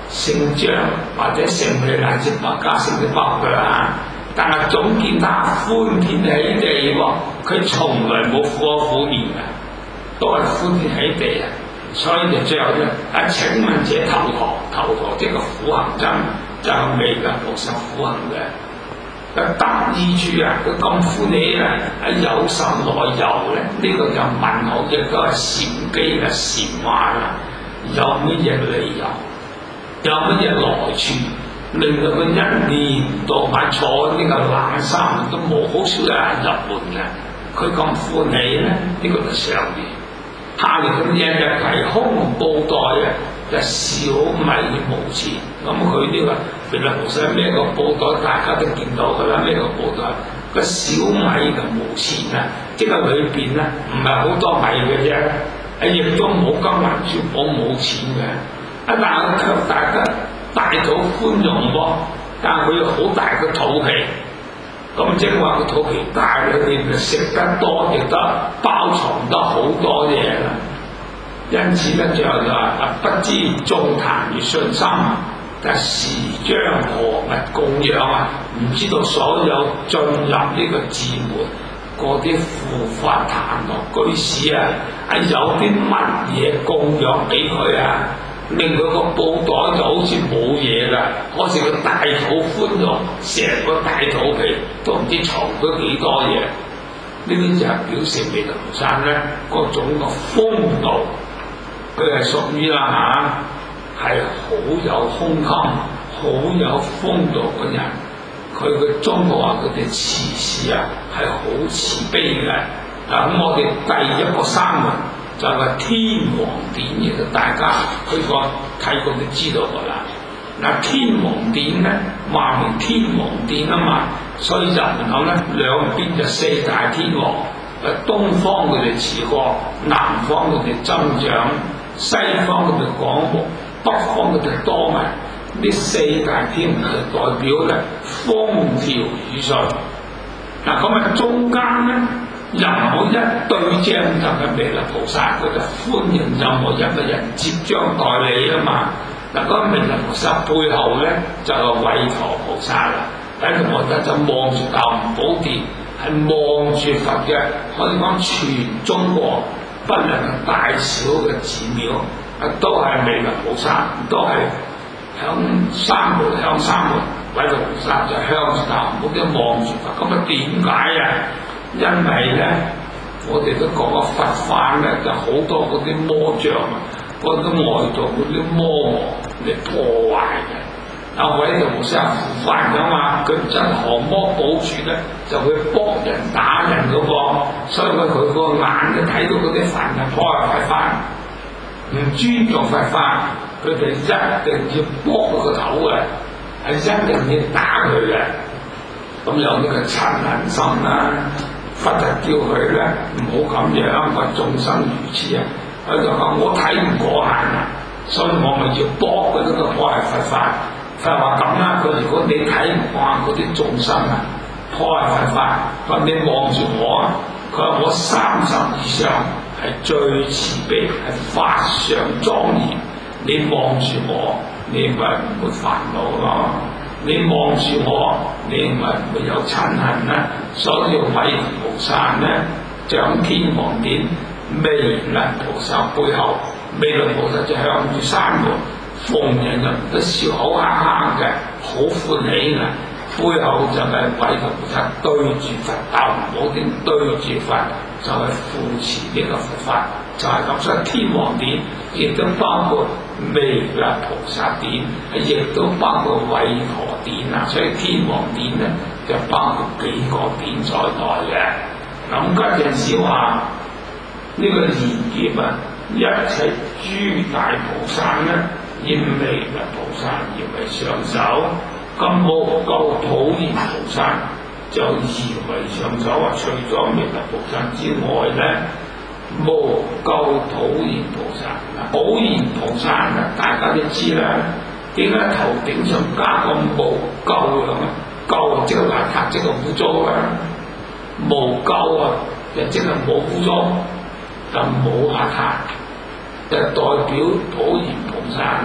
姓張或者姓李乃至百家姓都包㗎啦。但係總見他歡天喜地喎，佢從來冇苦口苦面嘅，都係歡天喜地啊！所以就最後咧，啊請問者頭陀，頭陀即係個苦行僧，就係彌勒菩薩苦行嘅。得意處啊！佢咁歡喜啊！喺有心內遊咧，呢、這個就問號，亦都係禪機啦、禪話啦。有乜嘢理由？有乜嘢來處？令到佢一年到晚坐呢個冷衫都冇好少有人入門嘅，佢咁歡喜咧，呢、這個就上面。下面咁日日提空布袋嘅，就小米無錢。咁佢呢個彌勒菩薩孭個布袋，大家都見到㗎啦，孭個布袋，個小米就無錢啊！即係裏邊咧唔係好多米嘅啫，啊亦都冇金銀珠寶冇錢嘅，啊但係卻大家大肚寬容喎，但係佢有好大嘅肚皮。咁即係話個肚皮大咧，你就食得多，亦得包藏得好多嘢啦。因此咧，最後就話啊，不知眾壇與信心，但時將何物供養啊？唔知道所有進入呢個寺門嗰啲護法壇落居士啊，係有啲乜嘢供養俾佢啊？令佢個布袋就好似冇嘢啦，好似個大肚寬容，成個大肚皮都唔知藏咗幾多嘢。呢啲就係表示彌勒菩薩咧嗰種個風度，佢係屬於啦嚇，係好有胸襟、好有風度嘅人。佢嘅中國話佢哋慈氏啊係好慈悲嘅。嗱咁我哋第一個三門就係天王殿嘅，大家去過睇過都知道㗎啦。嗱，天王殿咧話明天王殿啊嘛，所以就門口咧兩邊就四大天王，誒東方佢哋持國，南方佢哋增長，西方佢哋廣博，北方佢哋多聞。呢四大天王就代表咧風調雨順。嗱咁啊中間咧，任何一對正就係彌勒菩薩，佢就歡迎任何一個人接將代理啊嘛。嗱，嗰個彌勒菩薩背後咧就係韋陀菩薩啦。喺度我哋就望住大雄寶殿，係望住佛嘅，可以講全中國不論大小嘅寺廟，啊都係彌勒菩薩，都係向三門向三門，韋陀菩薩就向住大雄寶殿望住佛。咁啊點解啊？因為咧，我哋都講個佛法咧，就好多嗰啲魔障啊，嗰啲外道嗰啲魔王嚟破壞嘅。啊，韋陀菩薩護法㗎嘛，佢真降魔保住咧，就會搏人打人嗰個，所以佢佢個眼就睇到嗰啲凡人破壞佛法，唔尊重佛法，佢哋一定要搏佢個頭嘅，係一定要打佢嘅。咁有呢個嗔恨心啦。佛就叫佢咧唔好咁樣，個眾生如此啊！佢就話我睇唔過眼啊，所以我咪要搏佢嗰個破壞佛法。佛話咁啦，佢如果你睇唔慣嗰啲眾生啊，破壞佛法，佢話你望住我啊，佢話我三十以上係最慈悲，係法上莊嚴。你望住我，你咪唔會煩惱咯。你望住我，你咪唔會有嗔恨啦。所以韋菩薩咧，掌天王殿，彌勒菩薩背後，彌勒菩薩就向住山門，逢人就都笑口哈哈嘅，好歡喜嘅。背後就係韋菩薩對住佛，大雄寶殿對住佛，就係、是、扶持呢個佛法，就係、是、咁。所以天王殿亦都包括彌勒菩薩殿，亦都包括韋陀殿啊。所以天王殿咧就包括幾個殿在內嘅。咁嗰陣時話呢、這個賢劫啊，一切諸大菩薩咧，以彌勒菩薩而為上首。咁無垢普賢菩薩就以為上首啊，除咗彌勒菩薩之外咧，無垢普賢菩薩嗱，普賢菩薩啊，大家都知啦。點解頭頂上加個無垢咁啊？垢即係邋遢，即係污糟啦。無垢啊，就即係冇污糟，就冇邋遢，就代表普賢菩薩咧。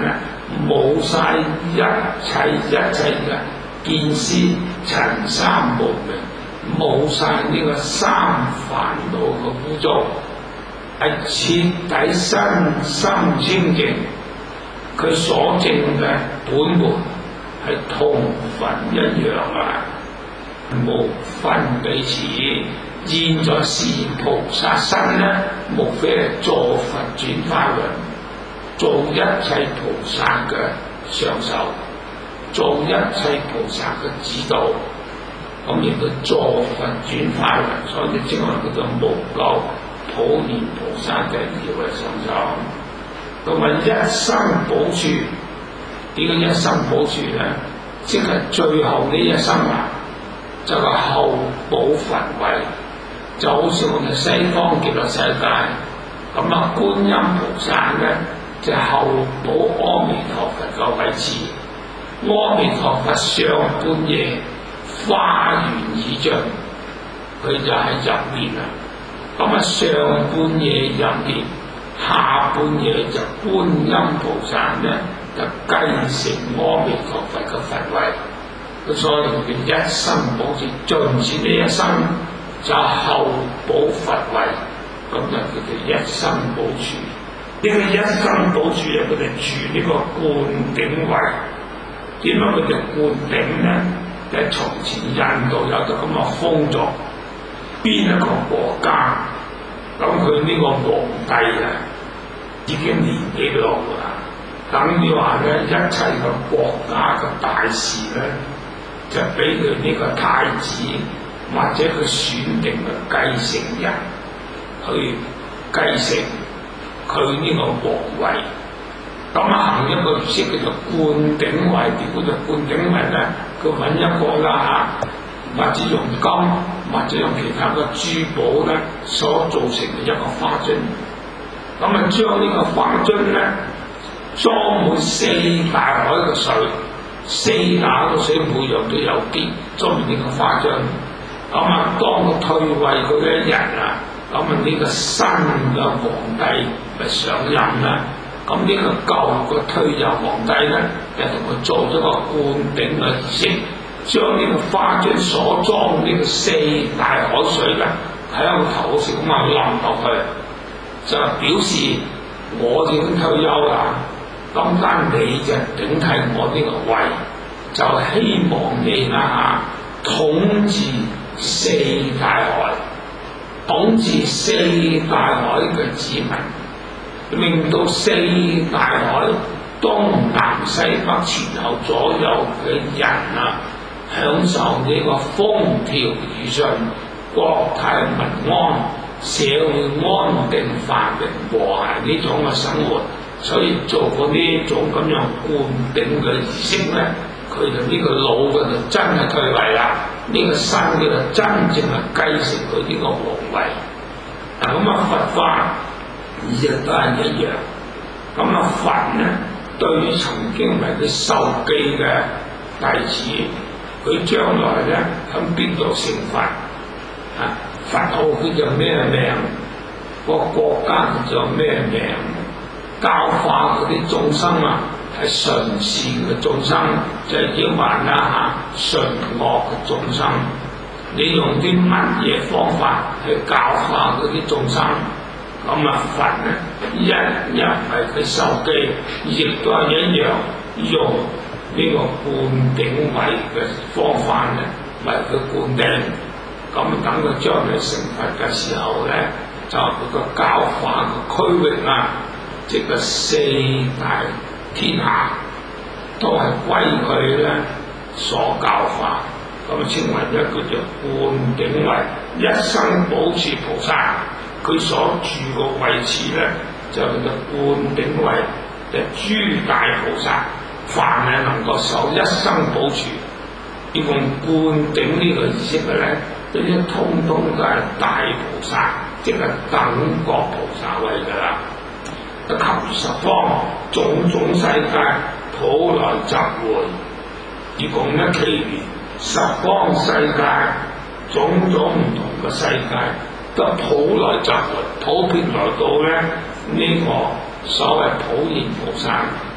冇晒一切一切嘅見思塵三無明，冇晒呢個三煩惱嘅污糟，係徹底身心清淨。佢所證嘅本門係同分一樣啊，無分彼此。現在是菩薩身呢，無非係助佛轉化輪，做一切菩薩嘅上首，做一切菩薩嘅指導，咁亦都助佛轉化輪，所以稱為叫做無垢普賢菩薩嘅二位上首。咁啊，一生補處，點解一生補處咧？即係最後呢一生啊，就係後補佛位。就好似我哋西方極樂世界，咁啊觀音菩薩咧就後補阿彌陀佛嘅位置。阿彌陀佛上半夜花園已盡，佢就喺入面啦。咁啊上半夜入面，下半夜就觀音菩薩咧就繼承阿彌陀佛嘅佛位。咁所以佢一生補處，盡此呢一生。就後補佛位，咁就叫做一生補處。呢、這個一生補處咧，佢哋住呢個灌頂位。點解佢哋灌頂咧？就係從前印度有個咁嘅風俗，邊一個國家，咁佢呢個皇帝啊，已經年紀老啦，等於話咧，一切嘅國家嘅大事咧，就俾佢呢個太子。或者佢選定嘅繼承人去繼承佢呢個皇位，咁啊行一個儀式叫做灌頂位。點叫做灌頂位咧？佢揾一個啦嚇，或者用金，或者用其他嘅珠寶咧所造成嘅一個花樽，咁啊將呢個花樽咧裝滿四大海嘅水，四大海嘅水每樣都有啲裝滿呢個花樽。咁啊，當佢退位嗰一日啊，咁啊呢個新嘅皇帝咪上任啦。咁呢個舊嘅退任皇帝咧，就同佢做咗個灌頂嘅儀式，將呢個花樽所裝呢個四大海水咧，喺個頭嗰時咁啊淋落去，就表示我已經退休啦。咁間你就頂替我呢個位，就希望你啦嚇統治四大海，統治四大海嘅子民，令到四大海東南西北前後左右嘅人啊，享受呢個風調雨順、國泰民安、社會安定繁榮和諧呢種嘅生活。所以做過呢種咁樣灌頂嘅儀式咧，佢就呢個老嘅就真係退位啦。呢個新嘅就真正係繼承佢呢個皇位。嗱咁啊，佛法亦都係一樣。咁啊，佛咧對於曾經為佢受記嘅弟子，佢將來咧喺邊度成佛啊？佛號佢叫咩名？個國家佢叫咩名？教化嗰啲眾生啊，係純善嘅眾生，就係叫話啦嚇，純惡嘅眾生。你用啲乜嘢方法去教化嗰啲眾生？咁啊，佛咧一一係佢受記，亦都係一樣用呢個灌頂位嘅方法咧，為佢灌頂。咁等佢將來成佛嘅時候咧，就佢個教化嘅區域啊。即係四大天下都係歸佢咧所教化，咁稱為一個叫灌頂位。一生補處菩薩，佢所住個位置咧就叫做灌頂位，就諸大菩薩，凡係能夠受一生補處，要用灌頂呢個儀式嘅咧，呢啲通通都係大菩薩，即係等覺菩薩位㗎啦。求十方種種世界普來集會，而共一其餘十方世界種種唔同嘅世界都普來集會，普遍來到咧呢、這個所謂普賢菩薩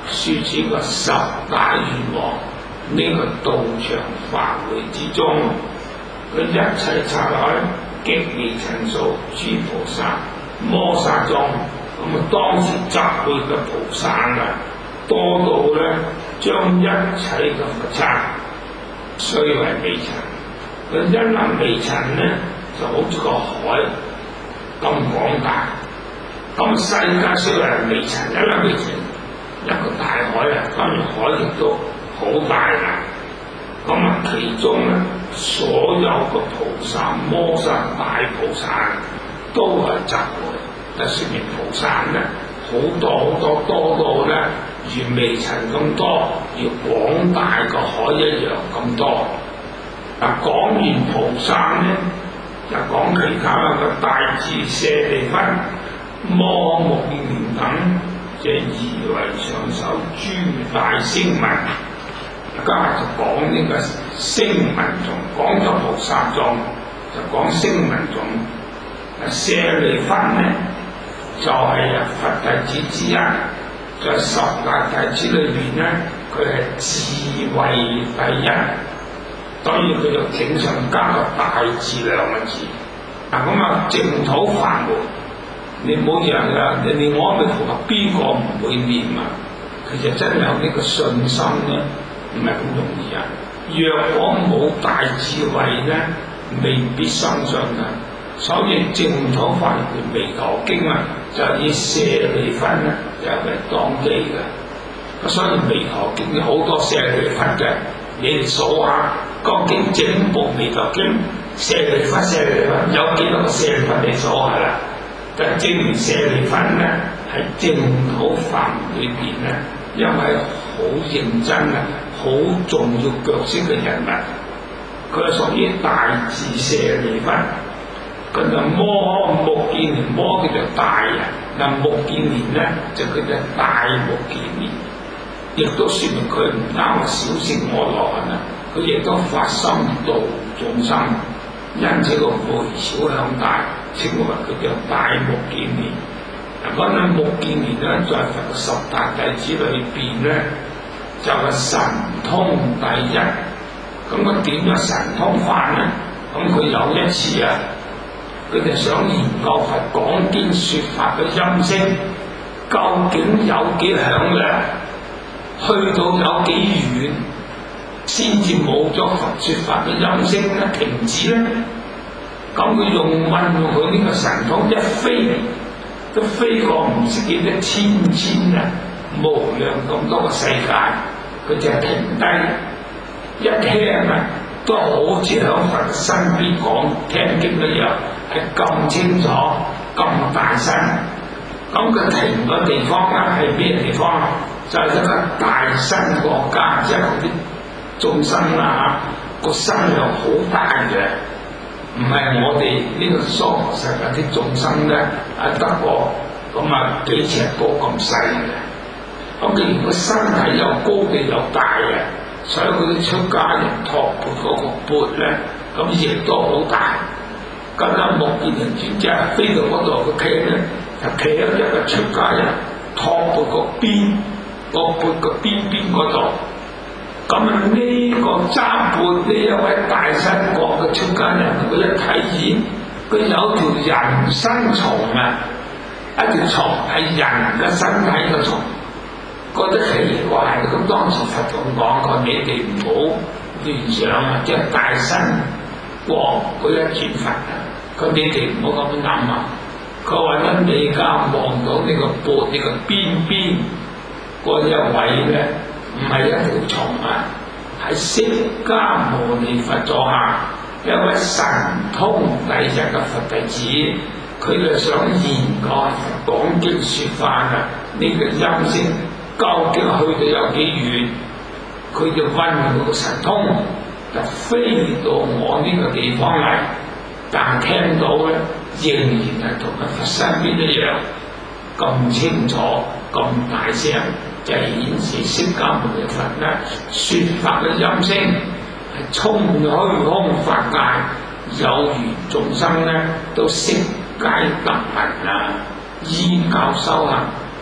説此個十大願望呢個道場法會之中，佢一齊查來極微塵數諸菩薩摩薩眾，咁啊當時集會嘅菩薩啊多到咧將一切嘅佛剎雖為微塵，佢一粒微塵咧就好似個海咁廣大，咁世界雖為微塵，一粒微塵一個大海啊，當然海亦都好大啦。咁啊其中咧所有嘅菩薩摩薩大菩薩都係集會，就説明菩薩咧好多好多多到咧如微塵咁多，如廣大個海一樣咁多。嗱，講完菩薩咧，就講其他嘅大智舍利弗、摩目犍連等，即係二位上首諸大聲聞。而家就講呢個聲聞眾，講咗菩薩眾，就講聲聞眾。舍利弗咧就係、是、佛弟子之一，在十大弟子裏邊咧，佢係智慧第一，所以佢就頂上加個大智兩個字。嗱咁啊，淨土法門，你唔好以為啊，你哋我咪同邊個唔會念啊？其實真係有呢個信心咧，唔係咁容易啊！若果冇大智慧咧，未必相信啊！所以淨土法門《彌陀經》啊，就以舍利弗咧就係當機嘅。所以《彌陀經》有好多舍利弗嘅，你哋數下，究竟整部《彌陀經》舍利弗舍利弗有幾多個舍利弗？你數下啦。就證明舍利弗咧喺淨土法門裏邊咧，因為好認真啊，好重要角色嘅人物，佢係屬於大智舍利弗。咁就摩目犍連，摩叫做大人，嗱目犍連咧就叫做大目犍連，亦都説明佢唔單係小乘阿羅漢啊，佢亦都發心度眾生，因此個回小向大，稱為佢叫大目犍連。嗱，講緊目犍連咧，在佛十大弟子裏邊咧，就係、是、神通第一。咁佢點樣神通法咧？咁佢有一次啊，佢哋想研究佛講經説法嘅音聲，究竟有幾響亮，去到有幾遠，先至冇咗佛説法嘅音聲咧，停止咧。咁佢用運用佢呢個神通一飛，都飛過唔知幾多千千啊無量咁多個世界，佢就停低，一聽啊都好似喺佛身邊講聽經一樣，係咁清楚咁大聲。咁佢停嘅地方咧係咩地方？就係、是、一個大身國家，即係嗰啲眾生啦嚇，個身量好大嘅。唔係我哋呢個娑婆世界啲眾生咧，啊得個咁啊幾尺高咁細嘅。咁既然個身體又高嘅又大嘅，所以佢啲出家人托缽嗰個缽咧，咁亦都好大。咁啊目犍連尊者飛到嗰度，佢企咧就企喺一個出家人托缽個邊，個缽個邊邊嗰度。咁啊呢個揸缽呢一位大身國嘅出家人，佢一睇見佢有條人身蟲啊，一條蟲係人嘅身體嘅蟲，覺得奇怪。咁當時佛咁講過，你哋唔好亂想啊，即係大身國嗰一尊佛啊，佢你哋唔好咁諗啊。佢話咧，你而家望到呢個缽呢個邊邊嗰一位咧，唔係一條蟲啊，係釋迦牟尼佛座下一位神通第一嘅佛弟子，佢就想研究佛講經説法啊，呢、這個音聲究竟去到有幾遠？佢就運用個神通，就飛到我呢個地方嚟，但係聽到咧，仍然係同佢佛身邊一樣咁清楚、咁大聲。就顯示釋迦牟尼佛咧説法嘅音聲係充滿虛空法界，有緣眾生咧都悉皆得聞啊！依教修行，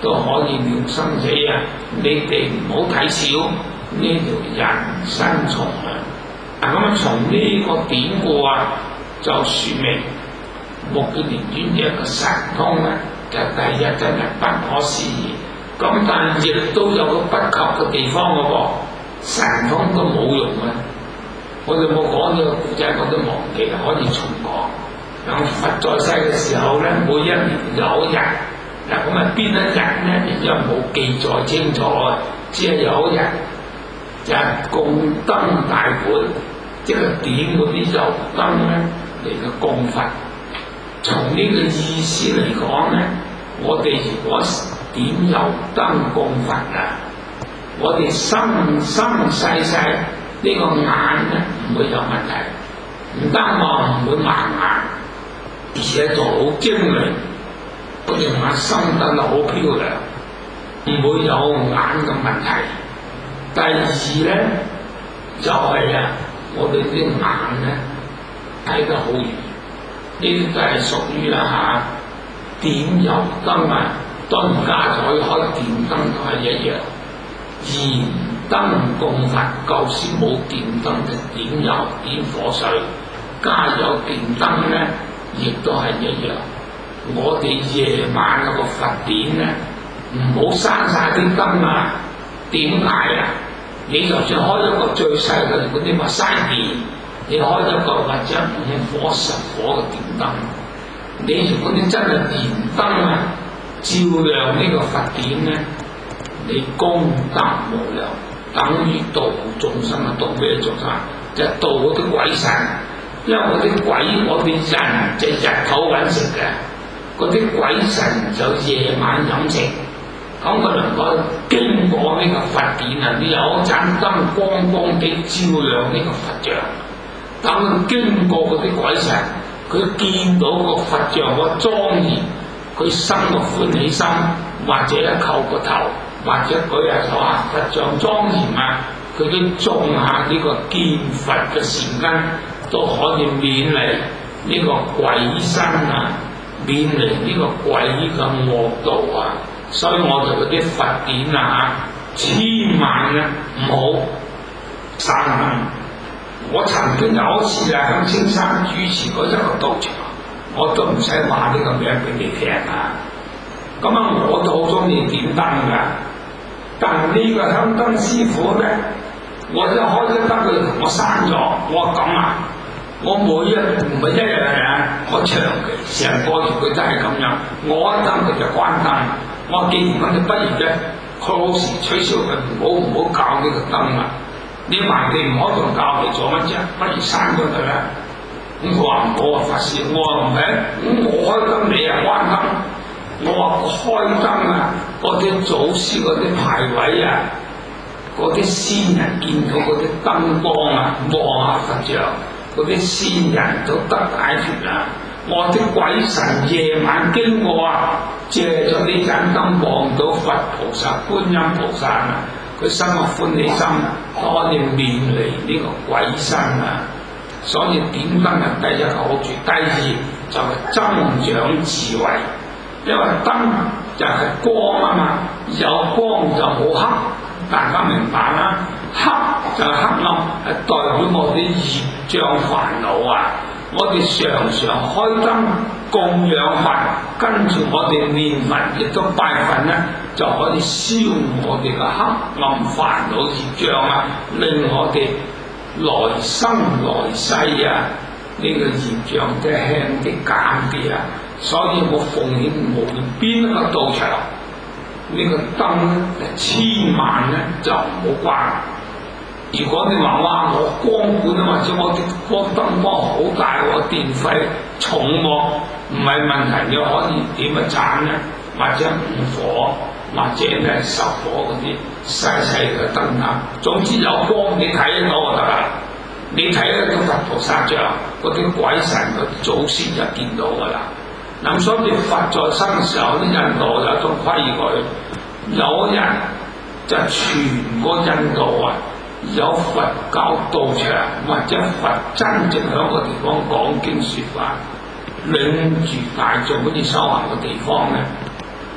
都可以了生死啊！你哋唔好睇小呢條人生蟲啊！咁啊，從呢個典故啊，就説明目犍連尊者嘅神通咧，就第一真係不可思議。咁但係亦都有個不及嘅地方嘅噃，神通都冇用啊！我哋冇講呢個故仔，我都忘記啦，可以重講。咁佛在世嘅時候咧，每一年有一日，嗱咁啊邊一日咧，亦都冇記載清楚啊，只係有一日就係供燈大會，即係點嗰啲油燈咧嚟嘅供佛。從呢個意思嚟講咧，我哋如果點油燈供佛啊，我哋生生世世呢個眼咧唔會有問題，唔單話唔會盲眼，而且仲好精靈，嗰隻眼生得好漂亮，唔會有眼嘅問題。第二咧就係、是、啊，我哋啲眼咧睇得好遠，呢啲都係屬於啦嚇點油燈啊，當然加咗開電燈都係一樣。燃燈供佛，就是冇電燈嘅點油點火水，加有電燈咧，亦都係一樣。我哋夜晚嗰個佛典咧，唔好閂晒啲燈啊！點解啊？你就算開一個最細嘅嗰啲話嘥電，你開一個或者五火十火嘅電燈，你如果你真係燃燈啊，照亮呢個佛典咧，你功德無量，等於度眾生啊！度咩眾生？就係度嗰啲鬼神，因為嗰啲鬼我哋人就日頭揾食嘅，嗰啲鬼神就夜晚飲食。咁佢能夠經過呢個佛典啊，你有一盞燈光光地照亮呢個佛像，等佢經過嗰啲鬼神，佢見到個佛像個莊嚴，佢生個歡喜心，或者一叩個頭，或者佢係話啊佛像莊嚴啊，佢都種下呢個見佛嘅善根，都可以免離呢個鬼身啊，免離呢個鬼嘅惡道啊。所以我哋嗰啲佛典啊，千萬咧唔好散行。我曾經有一次啊，向青山主持嗰一個道場，我都唔使話呢個名俾你聽啊。咁啊，我都好中意點燈㗎，但係呢個香燈師傅咧，我一開咗燈佢就同我閂咗。我話咁啊，我每一唔係一日啊，我長期成個月佢都係咁樣，我一燈佢就關燈。我既然咁，你不如咧，佢好時取消佢，唔好唔好教呢個燈啦。你橫掂唔可同教嚟做乜啫？不如閂咗佢啦。咁佢話唔好啊，法師，我話唔係，咁我開燈你又關燈。我話開燈啊，嗰啲祖師嗰啲牌位啊，嗰啲先人見到嗰啲燈光啊，望下佛像，嗰啲先人都得解脫啦。我啲鬼神夜晚經過啊，借咗呢盞燈望到佛菩薩、觀音菩薩啊，佢生個歡喜心，可以免離呢個鬼身啊。所以點燈係第一個好處，第二就係增長智慧，因為燈就係光啊嘛，有光就冇黑，大家明白啦。黑就係黑暗，係代表我啲業障煩惱啊。我哋常常開燈供養佛，跟住我哋念佛亦都拜佛咧，就可以消我哋嘅黑暗煩惱業障啊，令我哋來生來世啊呢、這個業障都輕啲減啲啊。所以我奉勸無論邊一個道場，呢、這個燈千萬咧就唔好關。如果你話哇，我光管啊，或者我啲光燈光好大，我電費重喎，唔係問題，你可以點一盞咧，或者五火，或者咧十火嗰啲細細嘅燈膽，總之有光你睇得到就得啦。你睇得到佛菩薩像，嗰啲鬼神嘅祖先就見到噶啦。咁所以佛在生嘅時候，啲印度有一種規矩，有一日就全個印度啊，有佛教道場或者佛真正喺個地方講經説法，領住大眾嗰啲修行嘅地方咧，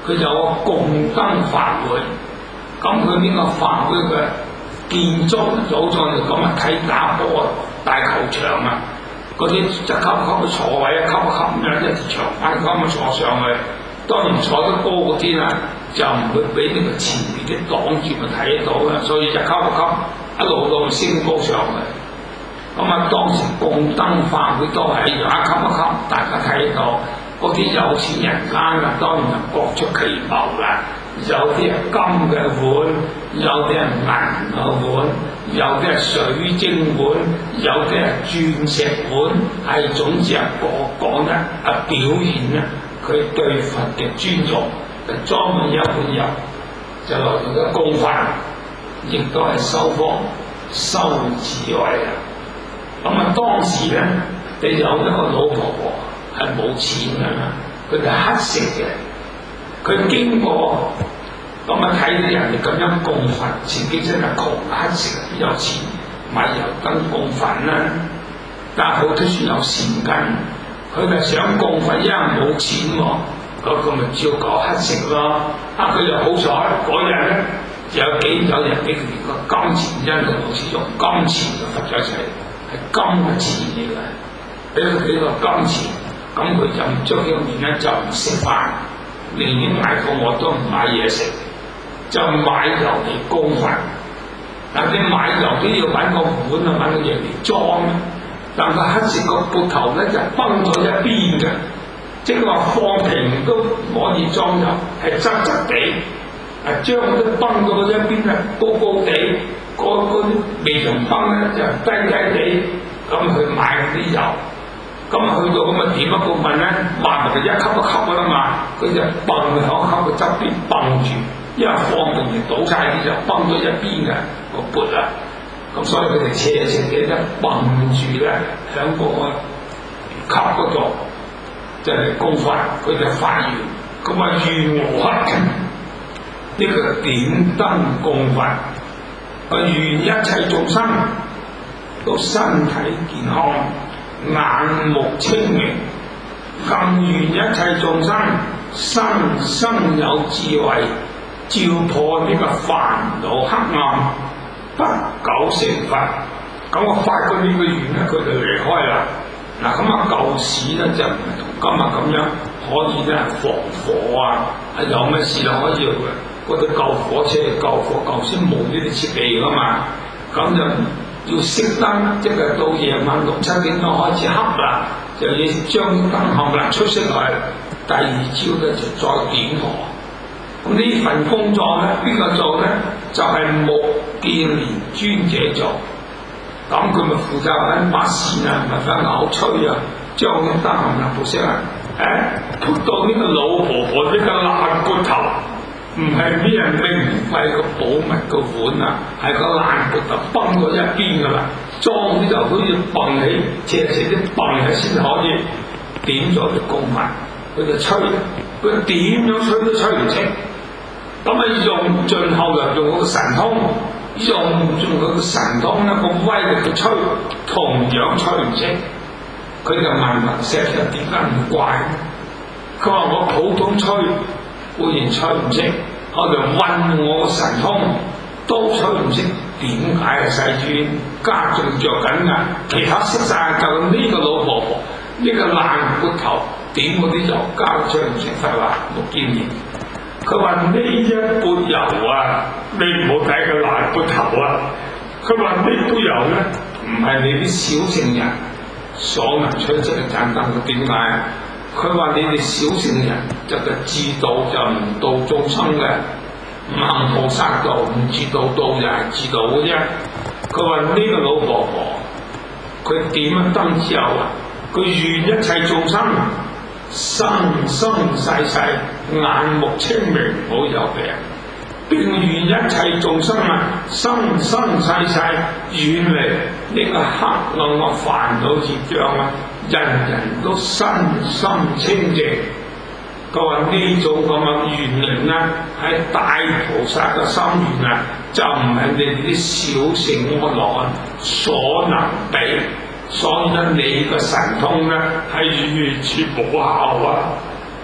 佢有個共燈法會，咁佢呢個法會嘅建築就好似我哋咁啊睇打波大球場啊，嗰啲一級級嘅座位，一級級咁樣一條長板咁樣坐上去。當然坐得高嗰啲啦，就唔會俾呢個前面啲擋住咪睇得到啦，所以一級一級一路到升高上去。咁啊，當時共燈法會都係有一級一級，大家睇得到。嗰啲有錢人間啊，當然就各出奇謀啦。有啲係金嘅碗，有啲係銀嘅碗，有啲係水晶碗，有啲係鑽石碗，係總之係個講咧啊表現咧佢對佛嘅尊重，就裝滿一碗油，就來到嘅供佛，亦都係收福收智慧啊！咁啊，當時咧，你有一個老婆婆係冇錢㗎嘛，佢哋乞食嘅，佢經過咁啊睇到人哋咁樣供佛，自己真係窮乞食，邊有錢買油燈供佛啦？但係好都算有善根，佢哋想供佛，因為冇錢喎，咁佢咪照舊乞食咯。啊，佢就好彩嗰日咧，有幾有人俾佢個金錢，因為好似用金錢就佛咗一齊，係金嘅錢嚟嘅，俾佢幾個金錢，咁佢就唔將呢個面咧就唔食飯，寧願捱過我都唔買嘢食，就買油嚟供佛。但你買油都要揾個碗啊，揾個嘢嚟裝。但佢乞食個缽頭咧就崩咗一邊嘅，即係話放平都可以裝油，係側側地，係將嗰啲崩咗嗰一邊咧高高地，嗰嗰啲未曾崩咧就低低地，咁去買嗰啲油。咁啊去到咁啊點一部分咧，慢慢就一級一級噶啦嘛，佢就崩喺一級嘅側邊崩住，因為放平就倒晒啲就崩咗一邊嘅個缽啊。咁所以佢哋斜斜地咧蹦住咧，喺嗰個級嗰度，就係供佛，佢就發願，咁啊願我呢個點燈供佛，佢願一切眾生都身體健康，眼目清明，更願一切眾生生生有智慧，照破呢個煩惱黑暗，不久成佛。咁我發過呢個願咧，佢就離開啦。嗱，咁啊舊時咧就唔係同今日咁樣，可以咧防火啊，係有咩事就可以嗰啲救火車、救火舊時冇呢啲設備噶嘛，咁就要熄燈，即係到夜晚六七點鐘開始黑啦，就要將燈冚唪唥出熄去，第二朝咧就再點火。咁呢份工作咧，邊個做咧？就係、是、目犍連尊者做。咁佢咪負責揾把扇啊，咪翻口吹啊，將啲燈冚唪唥熄啊！誒，撲到呢個老婆婆呢個爛缽頭，唔係咩人名貴個寶物個碗啊，係個爛缽頭崩咗一邊噶啦，裝啲就好似蹦起，斜斜啲蹦起先可以點咗啲供物，佢就吹，佢點樣吹都吹唔清。咁啊用盡後來用嗰個神通，用盡佢個神通咧個威力去吹，同樣吹唔清。佢就問雲石其實點解唔怪？佢話我普通吹固然吹唔清，我就運我個神通都吹唔清，點解啊？世尊家仲着緊㗎，其他識晒就呢個老婆婆呢、這個爛缽頭點嗰啲油家都吹唔清，就話目犍連。佢話呢一缽油啊，你唔好睇個爛缽頭啊！佢話呢杯油咧，唔係你啲小乘人所能吹出嚟簡單嘅，點解啊？佢話你哋小乘人就係自度就唔度眾生嘅，唔行菩薩道，唔自度道就係自度嘅啫。佢話呢個老婆婆，佢點咗燈之後啊，佢願一切眾生生生世世眼目清明，唔好有病，並願一切眾生啊生生世世遠離呢個黑暗嘅煩惱業障啊，人人都身心清淨。佢話呢種咁嘅願力咧，係大菩薩嘅心願啊，就唔係你哋啲小乘阿羅漢所能比。所以咧，你嘅神通咧係完全無效啊！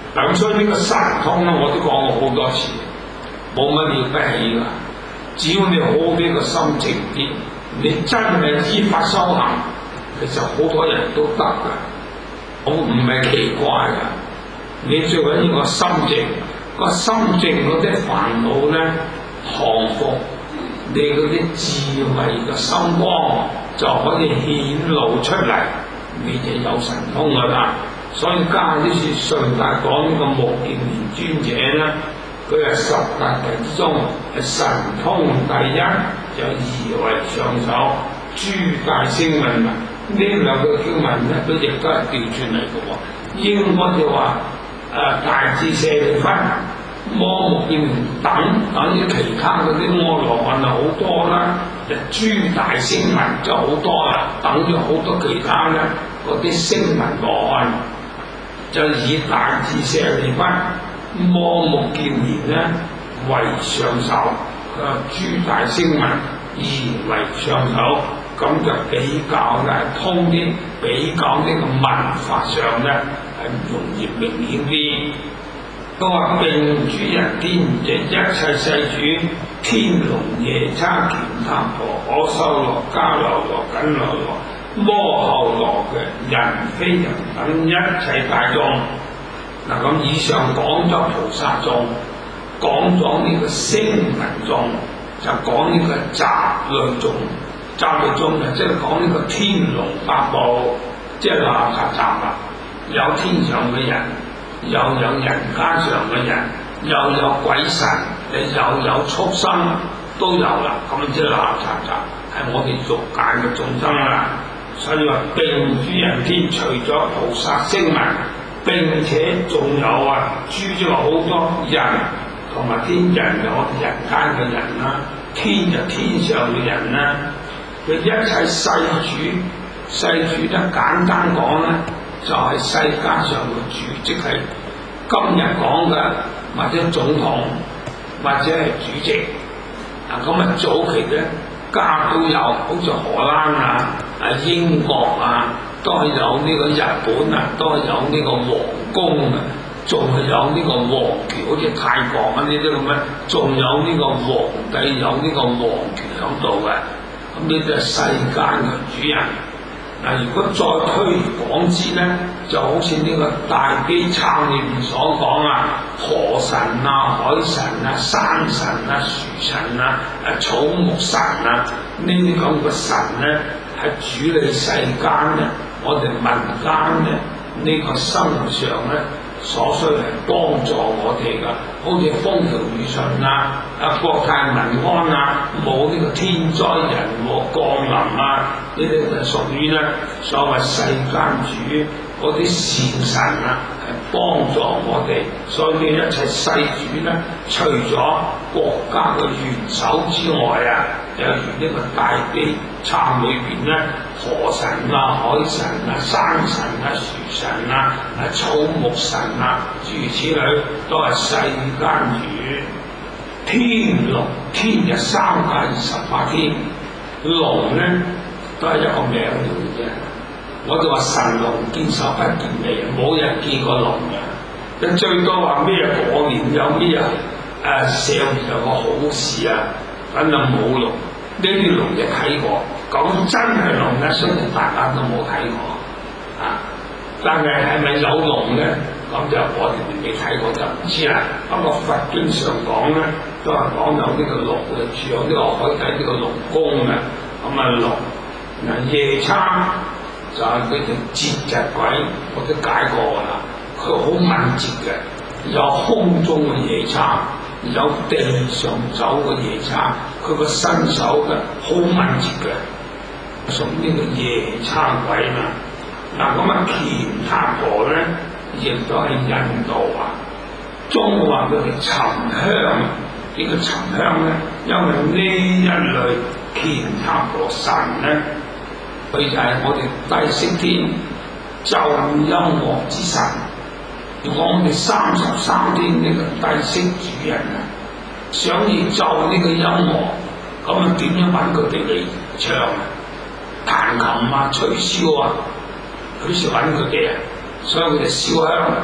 嗱咁所以呢個神通咧，我都講過好多次，冇乜了不起㗎。只要你好呢個心靜啲，你真係依法修行，其實好多人都得㗎，好唔係奇怪㗎。你最緊要個心靜，個心靜嗰啲煩惱咧降服，你嗰啲智慧嘅心光就可以顯露出嚟，你就有神通㗎啦。所以家呢次順帶講呢個目犍連尊者咧，佢係十大弟之中係神通第一，就儀為上首，諸大聲聞文。呢兩個經文咧，都亦都係調轉嚟嘅喎。應該就話誒、呃、大智舍利弗、摩目犍連等等於其他嗰啲阿羅漢啊好多啦，就諸大聲聞就好多啦，等於好多其他咧嗰啲聲聞羅漢。就以大智舍利弗、摩目犍連咧為上首，佢話諸大聲聞而為上首，咁就比較咧通啲，比較呢個文法上咧係容易明顯啲。佢話並諸人天，即一切世主，天龍夜叉乾闥婆可修羅迦樓羅緊樓羅摩睺羅嘅人非人等一切大眾，嗱咁以上講咗菩薩眾，講咗呢個聲聞眾，就講呢個雜類眾，雜類眾就即係講呢個天龍八部，即係垃圾雜啦，有天上嘅人，又有人間上嘅人，又有鬼神，又有畜生都有啦，咁即係垃圾雜，係我哋俗界嘅眾生啦。所以話並諸人天，除咗菩薩聲聞，並且仲有啊，諸即係好多人同埋天人，有我哋人間嘅人啦，天就天上嘅人啦，佢一切世主，世主咧簡單講咧，就係、是、世界上嘅主，即係今日講嘅或者總統或者係主席。嗱咁啊早期咧家都有，好似荷蘭啊、啊英國啊，都係有呢個日本啊，都係有呢個皇宮啊，仲係有呢個皇權，好似泰國啊呢啲咁嘅，仲有呢個皇帝有呢個皇權喺度嘅。咁呢啲係世間嘅主人。嗱，如果再推廣之咧，就好似呢個《大悲懺》裏面所講啊，河神啊、海神啊、山神啊、樹神啊、誒草木神啊，呢啲咁嘅神咧，係主理世間咧，我哋民間咧呢、這個生活上咧所需係幫助我哋噶，好似風調雨順啊、啊國泰民安啊，冇呢個天災人禍降臨啊，呢啲就屬於咧所謂世間主嗰啲善神啊，係幫助我哋。所以呢一切世主咧，除咗國家嘅元首之外啊，就如呢個大悲懺裏邊咧，河神啊、海神啊、山神啊、樹神啊、啊草木神啊，諸如此類，都係世間主。天龍，天就三界二十八天，龍咧都係一個名嚟嘅啫。我哋話神龍見首不見尾，冇人見過龍嘅。你最多話咩過年有咩啊？誒社會有個好事啊，反正冇龍。呢啲龍就睇過，講真係龍咧，雖然大家都冇睇過啊，但係係咪有龍咧？咁就我哋未睇過就唔知啦。不過佛經上講咧，都係講有呢個龍嘅，住有呢個海底呢個龍宮嘅。咁啊龍，嗱夜叉就係佢條節日鬼，我都解過㗎啦。佢好敏捷嘅，有空中嘅夜叉，有地上走嘅夜叉，佢個身手嘅好敏捷嘅，屬於呢個夜叉鬼嘛。嗱咁啊，乾闥婆咧，亦都係印度啊，中國話佢哋沉香。呢個沉香咧，因為呢一類乾闥婆神咧，佢就係我哋帝釋天奏音樂之神。如果我哋三十三天呢個帝釋主人啊，想要奏呢個音樂，咁啊點樣揾佢哋嚟唱啊？彈琴啊、吹簫啊，佢先揾佢哋啊。所以佢哋燒香，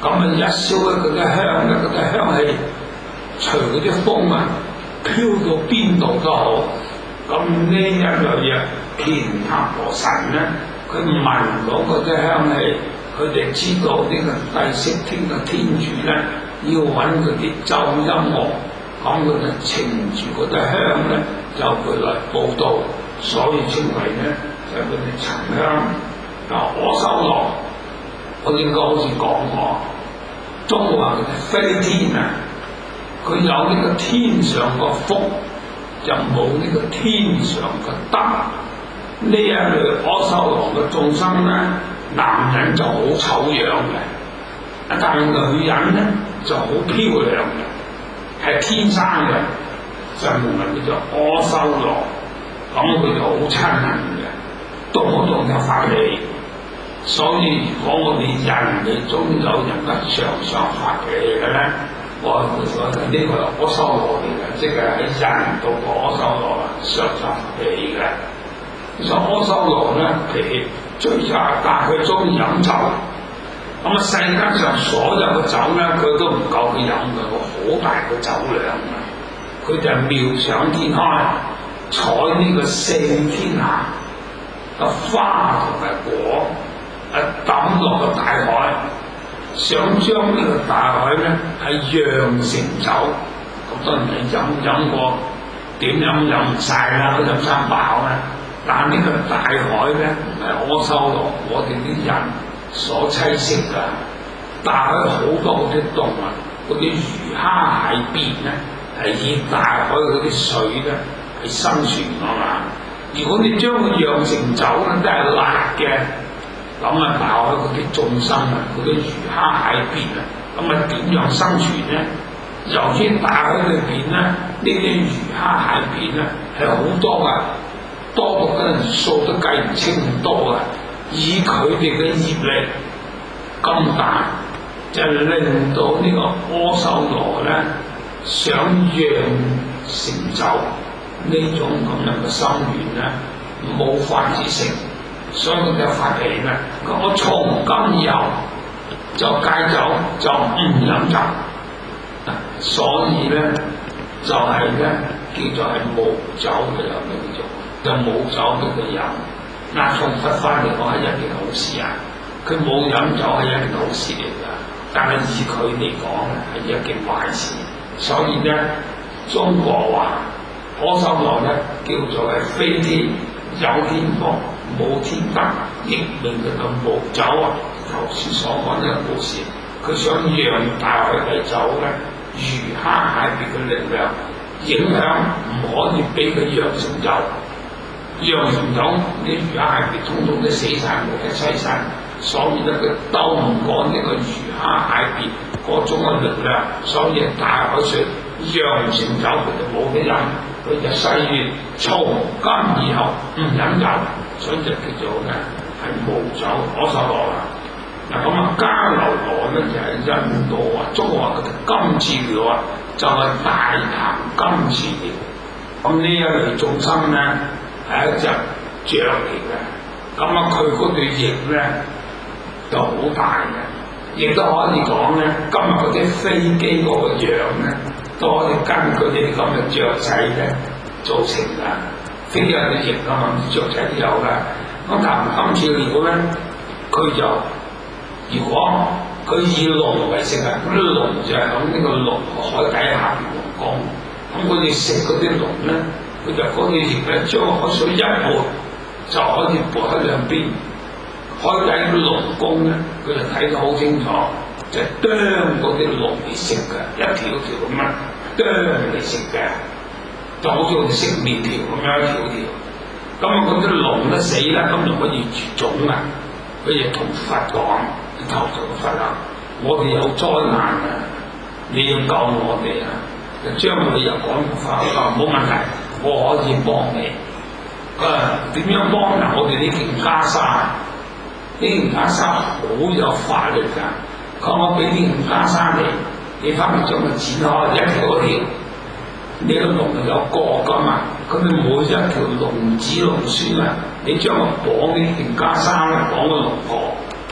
咁啊一燒咧，佢嘅香咧，佢嘅香氣隨嗰啲風啊飄到邊度都好。咁呢一類啊乾塔羅神咧，佢聞到嗰啲香氣，佢哋知道呢個帝釋天嘅天主咧要揾佢啲奏音樂，咁佢就擎住嗰啲香咧就佢嚟報道，所以稱為咧就係佢哋沉香。嗱，阿修羅，我應該好似講過，中華嘅飛天啊，佢有呢個天上個福，就冇呢個天上嘅德。呢一類阿修羅嘅眾生咧，男人就好醜樣嘅，但係女人咧就好漂亮嘅，係天生嘅，就係叫做阿修羅。咁佢就好親人嘅，動不動就發脾。所以如果我哋人哋中有人嘅常常發脾氣嘅咧，我我覺得呢個係阿修羅嚟嘅，即係喺人度個阿修羅常常發脾氣嘅。其實阿修羅咧脾氣最差，但係佢中意飲酒。咁啊，世間上所有嘅酒咧，佢都唔夠佢飲嘅，個好大嘅酒量啊！佢就係妙想天開，採呢個勝天下嘅花同埋果。啊！抌落個大海，想將呢個大海咧係釀成酒，咁當然係飲飲過，點飲飲唔晒啦，都飲餐飽啦。但呢個大海咧唔係阿修羅，我哋啲人所棲息㗎。大海好多嗰啲動物，嗰啲魚蝦蟹鱉咧係以大海嗰啲水咧係生存㗎嘛。如果你將佢釀成酒咧，都係辣嘅。咁啊，大海嗰啲眾生啊，嗰啲魚蝦蟹鱉啊，咁啊點樣生存咧？由於大海裏邊咧，呢啲魚蝦蟹鱉咧係好多噶，多到嗰陣數都計唔清咁多噶。以佢哋嘅業力咁大，就令到呢個阿修羅咧想釀成酒呢種咁樣嘅心願咧，冇法子成。所以佢就發脾氣啦！我從今以後就戒酒，就唔飲酒。所以咧就係、是、咧叫做係無酒嘅有咩叫做？就冇酒俾佢飲。嗱，從佛法嚟講係一件好事啊！佢冇飲酒係一件好事嚟㗎，但係以佢嚟講係一件壞事。所以咧，中國話阿修羅咧叫做係飛天，有天福。冇天德，亦令佢咁無酒啊！頭先所講呢個故事，佢想讓大海嚟酒咧，魚蝦蟹鱉嘅力量影響唔可以俾佢釀成酒，釀成酒啲魚蝦蟹鱉通通都死晒，冇得棲身，所以咧佢鬥唔過呢個魚蝦蟹鱉嗰種嘅力量，所以大海水釀成酒佢就冇得飲，佢就誓願從今以後唔飲酒。所以就叫做咧係無酒阿修羅啦。嗱咁啊，迦樓羅咧就係、是、印度啊，中國話嘅金翅鳥啊，就係、是、大鵬金翅鳥。咁呢一類眾生咧係一隻雀嚟嘅。咁啊，佢嗰對翼咧就好大嘅，亦都可以講咧，今日嗰啲飛機嗰個樣咧，都可以根據呢啲咁嘅雀仔咧造成㗎。飛機有對翼啊嘛，雀仔都有噶。咁但係今次鳥咧，佢就如果佢以龍為食啊，嗰啲龍就係喺呢個龍海底下邊龍江。咁佢哋食嗰啲龍咧，佢就嗰啲翼咧將海水一撥，就可以撥喺兩邊。海底嗰啲龍宮咧，佢就睇得好清楚，就啄嗰啲龍嚟食嘅，一條條咁樣啄嚟食嘅。就好似我哋食麵條咁樣一條條，咁啊嗰啲龍都死啦，咁就可以絕種啊！佢亦同佛講，求求佛啊！我哋有災難啊，你要救我哋啊！就將佢又講法，話冇問題，我可以幫你。啊，點樣幫啊？我哋呢件袈裟，呢件袈裟好有法力㗎。佢話我俾呢件袈裟你，你翻嚟將佢剪開一條一條。你個龍有角噶嘛？咁你每一條龍子龍孫啊，你將佢綁呢件袈裟咧，綁個龍角，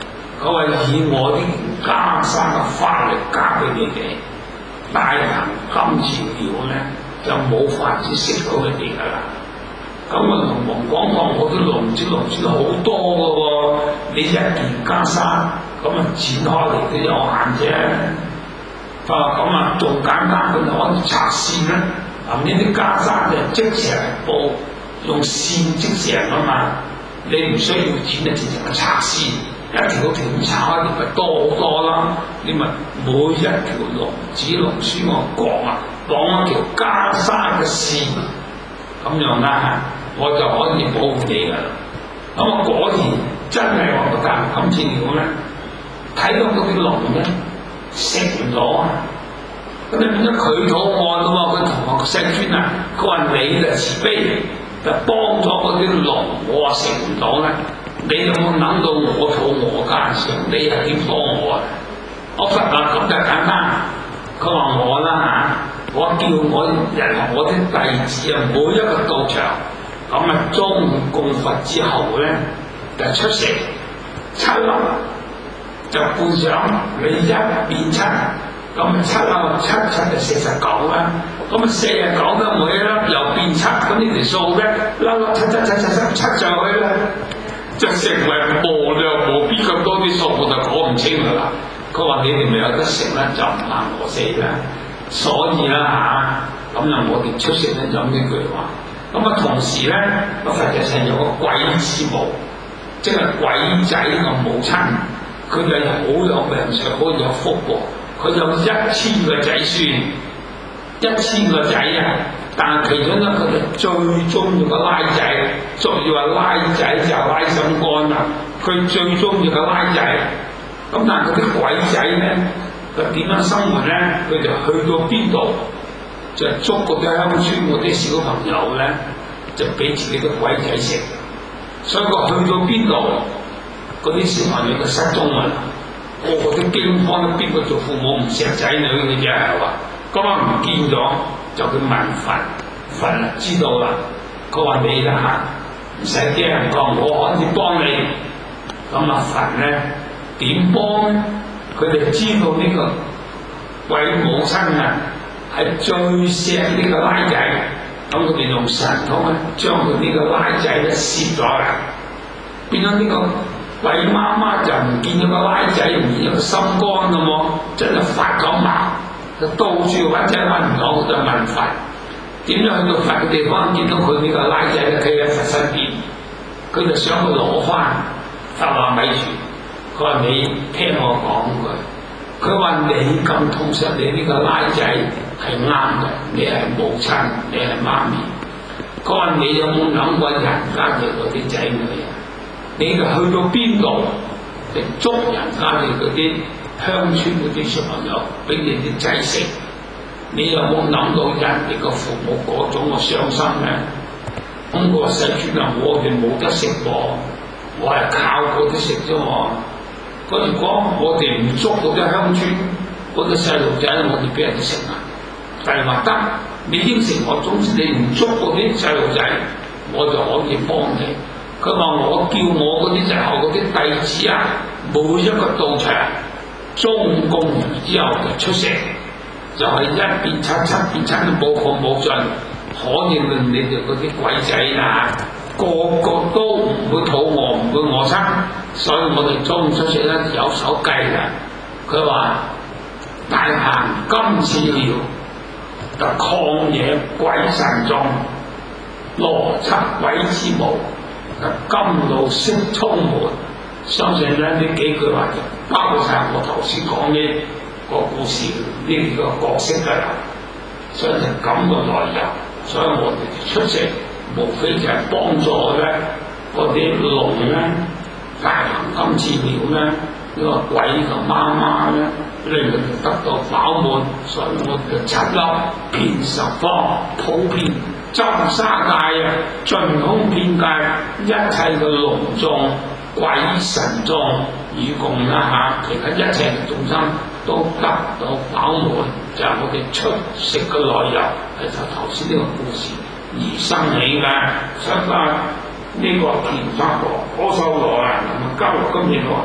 佢話以我啲加山嘅法力加俾你哋，大行金翅鳥咧就冇法子食到你哋噶啦。咁啊同王講講，我啲龍子龍子好多嘅喎，你一件袈裟咁啊剪開嚟都有限啫。啊咁啊仲簡單，佢就可以拆線啦。嗱呢啲袈裟就即成布，用線即成啊嘛。你唔需要剪啊，直情係拆線，一條條咁拆開，你咪多好多啦。你咪每一條龍子龍孫個角啊，綁一條袈裟嘅線，咁樣啦，我就可以保護你噶啦。咁啊果然真係話個大行金翅鳥咧，睇到嗰啲龍咧食唔到啊！咁你變咗佢肚餓啦喎，佢同學石尊啊，佢話你就慈悲，就幫咗嗰啲龍，我話食唔到咧，你有冇諗到我肚餓間時，你係點幫我啊？我佛話咁就簡單，佢話我啦嚇，我叫我人我啲弟子啊，每一個道場咁啊，中午供佛之後咧，就出食七粒，就配上你一變七。咁啊七啊七七就四十九啦，咁啊四十九嘅每一粒又變七，咁呢條數咧粒粒七七七七七七上去咧，就成為無量無邊咁多啲數，我就講唔清噶啦。佢話你哋咪有得食咧，就唔難我死啦。所以啦嚇，咁啊我哋出食咧就咁呢句話。咁啊同時咧，個佛就成有個鬼之母，即係鬼仔個母親，佢就好有命上，好有福喎。佢有一千個仔孫，一千個仔啊！但係其中咧，佢就最中意個拉仔，俗語話拉仔就拉心肝啦。佢最中意個拉仔，咁但係嗰啲鬼仔咧，佢點樣生活咧？佢就去到邊度，就捉嗰啲鄉村嗰啲小朋友咧，就俾自己啲鬼仔食。所以佢去到邊度，嗰啲小朋友就失蹤啦。個個都驚慌，邊個做父母唔錫仔女嘅啫係嘛？咁啊唔見咗，就去問佛，佛知道啦。佢話你啦嚇，唔使驚，講我可以幫你。咁啊佛咧點幫咧？佢哋知道呢個鬼母親啊係最錫呢個拉仔，咁佢哋用神通咧將佢呢個拉仔咧攝咗啦，變咗呢個。鬼媽媽就唔見咗個拉仔，唔見咗個心肝咁喎，真係發咗矛，就到處揾仔揾唔到，就問佛。點樣去到佛嘅地方見到佢呢個拉仔咧？企喺佛身邊，佢就想去攞翻。佛話咪住，佢話你聽我講句，佢話你咁痛惜你呢個拉仔係啱嘅，你係母親，你係媽咪。佢話你有冇諗過人家嘅嗰啲仔女啊？你就去到邊度，就捉人家嘅嗰啲鄉村嗰啲小朋友，俾你啲仔食。你有冇諗到人哋個父母嗰種嘅傷心咧？咁我細孫啊，我哋冇得食喎，我係靠嗰啲食啫喎。咁如果我哋唔捉嗰啲鄉村嗰啲細路仔，我哋俾人哋食啊？但係話得，你應承我，總之你唔捉嗰啲細路仔，我就可以幫你。佢話我叫我嗰啲日後嗰啲弟子啊，每一個道場中午供完之後就出食，就係、是、一變七，七變七都冇窮冇盡，可以令你哋嗰啲鬼仔啊，個個都唔會肚餓，唔會餓親，所以我哋中午出食咧有手計嘅。佢話大行金翅鳥，就曠野鬼神眾，羅剎鬼之母。甘露悉充滿，相信咧呢幾句話就包括晒我頭先講呢個故事呢個角色㗎啦，所以就咁個內容。所以我哋出席無非就係幫助咧嗰啲龍咧、大行金翅鳥咧、呢、這個鬼同媽媽咧，令佢哋得到飽滿。所以我哋七粒遍十方，普遍。周沙界啊，盡空遍界，一切嘅龍眾、鬼神眾與共啦嚇，其他一切嘅眾生都得到飽滿，就係、是、我哋出食嘅內容，係就頭先呢個故事而生起嘅。所以話呢個田法羅、阿修羅啊，同埋迦盧金剛，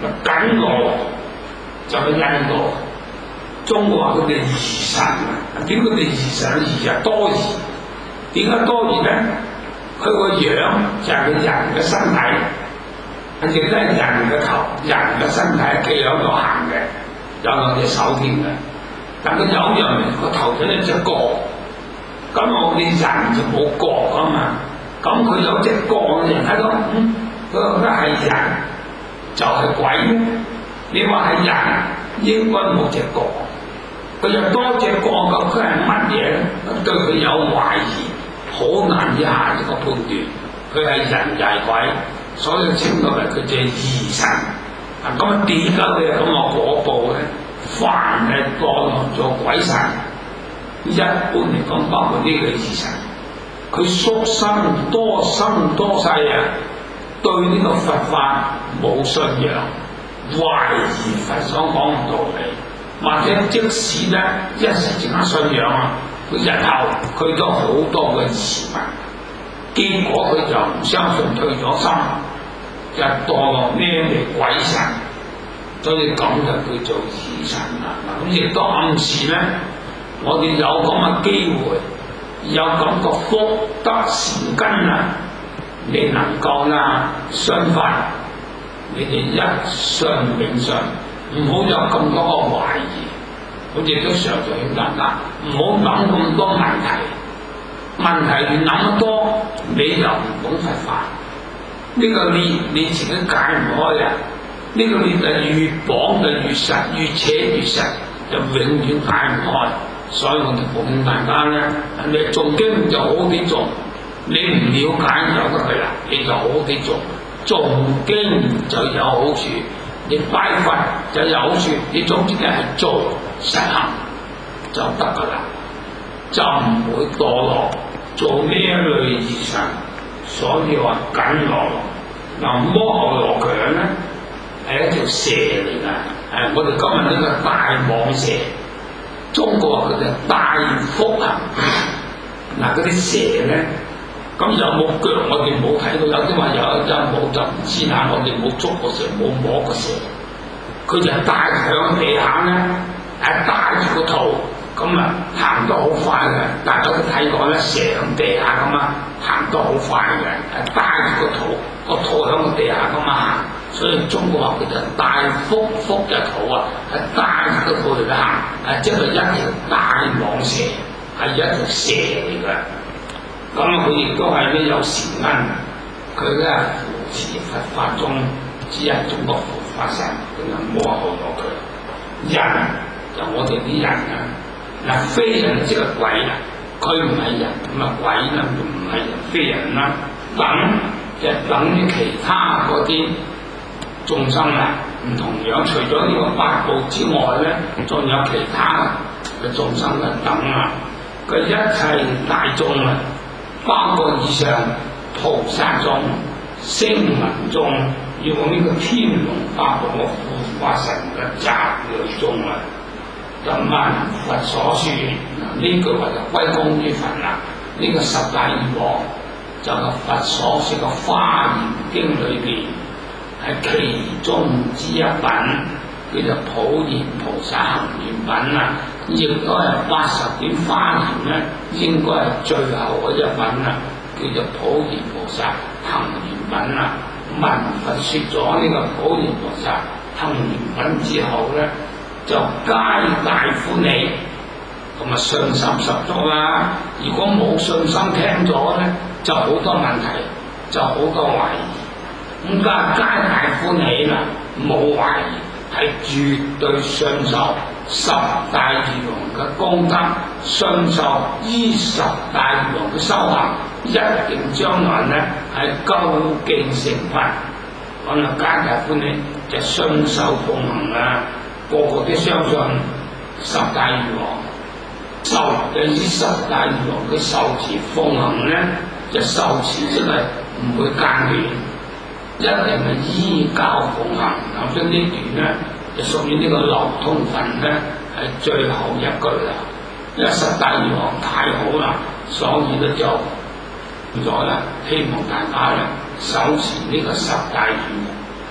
緊鑼就係印度。中國話佢哋疑神啊，點佢哋疑神？疑啊多疑，點解多疑咧？佢個樣就係個人嘅身體，亦都係人嘅頭，人嘅身體企喺度行嘅，有兩隻手添嘅。但佢有一樣嘢，個頭就一隻角，咁我哋人就冇角啊嘛。咁佢有隻角，你睇到，嗯，佢覺得係人就係鬼。你話係人，應該冇隻角。佢又多隻角，咁佢係乜嘢咧？咁對佢有懷疑，好難一下一個判斷。佢係人又係鬼，所以稱到嚟佢就係疑神。啊，咁啊點解佢係咁嘅果報咧？凡係墮落做鬼神，一般嚟講，包括呢個疑神，佢宿生多生多世啊，對呢個佛法冇信仰，懷疑佛所講嘅道理。或者即使咧一時之間信仰啊，佢日後佢都好多嘅疑問，結果佢就唔相信，退咗心，就墮落咩嘅鬼神，所以咁就叫做疑神啦。咁亦都暗示咧，我哋有咁嘅機會，有咁個福德善根啊，你能夠啦信佛，你哋一信永信。唔好有咁多個懷疑，我亦都常常勸大家，唔好諗咁多問題。問題越諗得多，你就唔懂佛法。呢、這個你你自己解唔開啊！呢、這個你就越綁就越實，越扯越實，就永遠解唔開。所以我哋奉勸大家咧，你誦經就好啲誦，你唔了解就得佢啦，你就好啲誦。誦經就有好處。你拜佛就有好處，你總之嘅係做實行就得噶啦，就唔會墮落做呢一類疑神。所以話緊鑼嗱，摩後羅強咧係一條蛇嚟㗎，係我哋今日呢個大蟒蛇，中國佢哋大腹行嗱，嗰啲蛇咧。咁有冇腳？我哋冇睇到，有啲話有，有冇就唔知啦。我哋冇捉過蛇，冇摸過蛇。佢就係帶響地下咧，係帶住個肚，咁啊行得好快嘅。大家都睇過咧，蛇響地下咁啊，行得好快嘅，係帶住個肚，個肚響個地下咁啊行。所以中國話佢就大腹腹嘅肚啊，係帶住個肚嚟行，係即係一條大蟒蛇，係一條蛇嚟嘅。咁佢亦都係咧有善根，佢咧扶持佛法中只係中國佛法神，佢就摩後羅強。人就我哋啲人啊，嗱非人即係鬼啦，佢唔係人，咁啊鬼啦就唔係人，非人啦，等就等於其他嗰啲眾生啦，唔同樣。除咗呢個八部之外咧，仲有其他嘅眾生嘅等啊，佢一切大眾啊。包括以上菩薩眾、聲聞眾，要用呢個天龍八部嘅護法神嘅集類眾啊，就聞佛所說。嗱呢句話就歸功於佛啦。呢、這個十大義王就係佛所說嘅《華嚴經》裏邊係其中之一品，叫做普賢菩薩行願品啊。亦都係八十點華嚴咧，應該係最後嗰一品啦，叫做普賢菩薩行願品啦。聞佛説咗呢個普賢菩薩行願品之後咧，就皆大歡喜，咁啊信心十足啦。如果冇信心聽咗咧，就好多問題，就好多懷疑。咁家皆大歡喜啦，冇懷疑，係絕對信受十大義王嘅功德，信受依十大義王嘅修行，一定將來咧係究竟成佛。咁啊，皆大歡喜就信受奉行啦，個個都相信十大義王，受就依十大義王嘅受持奉行咧，就受持即係唔會間斷，一定係依教奉行。咁所以呢段咧就屬於呢個流通分咧，係最後一句啦。因為十大義王太好啦，所以咧就咗啦，希望大家咧守持呢個十大義王。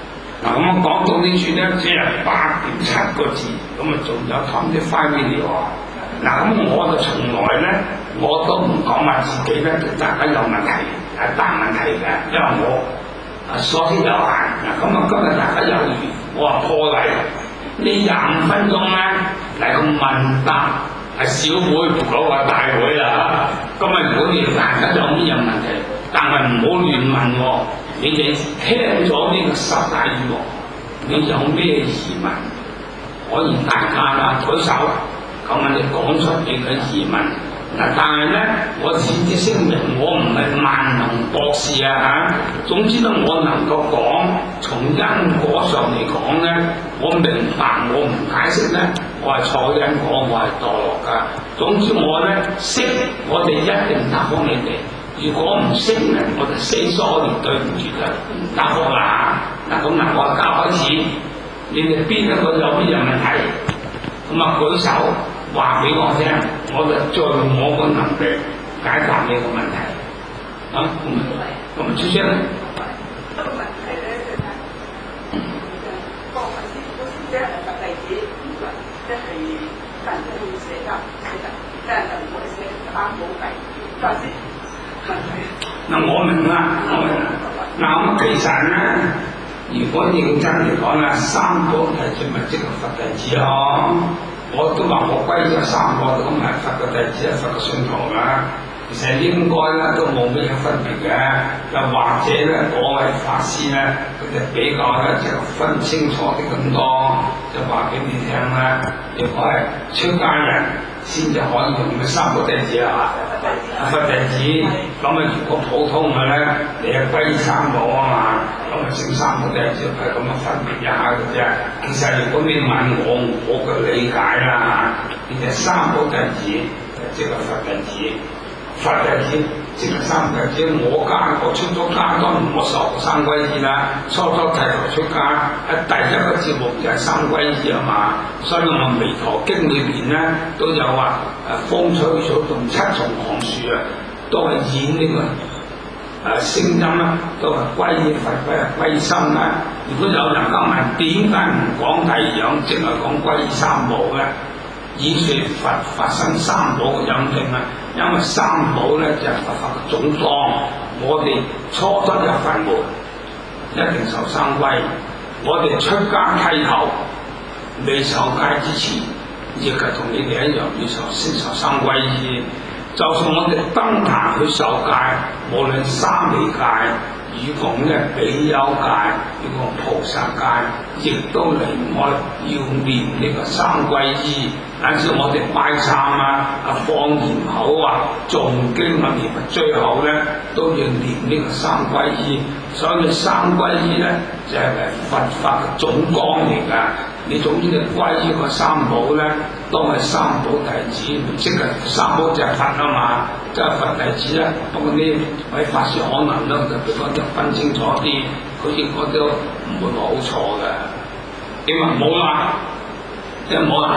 嗱咁我講到呢處咧，只係八點七個字，咁啊仲有湯啲花尾料啊！嗱咁我就從來咧，我都唔講話自己咧對大家有問題，係大問題嘅，因為我啊所知有限。嗱咁啊今日大家有緣，我話破例呢廿五分鐘咧嚟個問答，係小會唔講話大會啦。今日如果你大家有咩問題，但係唔好亂問喎。你哋聽咗呢個十大語錄，你有咩疑問，可以大家啦舉手，咁啊你講出你嘅疑問。嗱，但係咧，我先至聲明，我唔係萬能博士啊嚇。總之咧，我能夠講，從因果上嚟講咧，我明白，我唔解釋咧，我係錯因果，我係墮落㗎。總之我咧識，我哋一定答覆你哋。如果唔識咧，我就 say sorry，對唔住啦，唔答覆啦嚇。嗱咁嗱，我教開始，你哋邊一個有咩問題，咁啊舉手話俾我聽，我就盡我個能力解答你個問題。啊，咁咁啊出聲啦。 一個問題咧，就係個佛師傅即係佛弟子，即係人都會寫㗎，寫㗎，即係就唔會寫啱冇計，佛師。 嗱我明啦，我明啦。嗱咁其實咧，如果認真嚟講咧，三寶弟子咪即係佛弟子咯。我都話我歸咗三個都唔係佛嘅弟子，係佛嘅信徒啦。其實應該咧都冇咩分別嘅。又或者咧，嗰位法師咧，佢就比較咧就分清楚啲咁多，就話俾你聽啦。如果係出家人先至可以用嘅三個弟子啊，佛弟子。咁啊，如果普通嘅咧，你係歸三寶啊嘛，咁啊剩三個弟子係咁樣分別一下嘅啫。其實如果你問我，我嘅理解啦嚇，其實三寶弟子即係佛弟子，佛弟子即係三弟子。我家我出咗家，當然我受三皈依啦。初初剃頭出家，喺第一個節目就係三皈依啊嘛。所以我《彌陀經》裏邊咧都有話誒風吹草動七重行樹啊，都係演呢、這個誒聲音啦，都係歸佛歸歸心啦。如果有人講問點解唔講第二樣，淨係講歸三寶咧？以說佛發生三寶嘅引證啊，因為三寶咧就係、是、佛法嘅總綱。我哋初得入佛門，一定受三皈；我哋出家剃頭，未受戒之前，亦係同你哋一樣要受先受三皈依。就算我哋登壇去受戒，無論三昧戒、與共咧比丘戒、與共菩薩戒，亦都離唔開要念呢個三皈依。但是我哋拜懺啊、啊放焰口啊、誦經啊念，最後咧都要念呢個三皈依。所以三皈依咧就係、是、佛法嘅總綱嚟㗎。你總之你歸依個三寶咧，都係三寶弟子，即係三寶就係佛啊嘛，即係佛弟子咧。不過呢位法師可能咧就比較就分清楚啲，佢應該都唔會話好錯嘅。點啊？冇啦，即係冇啦。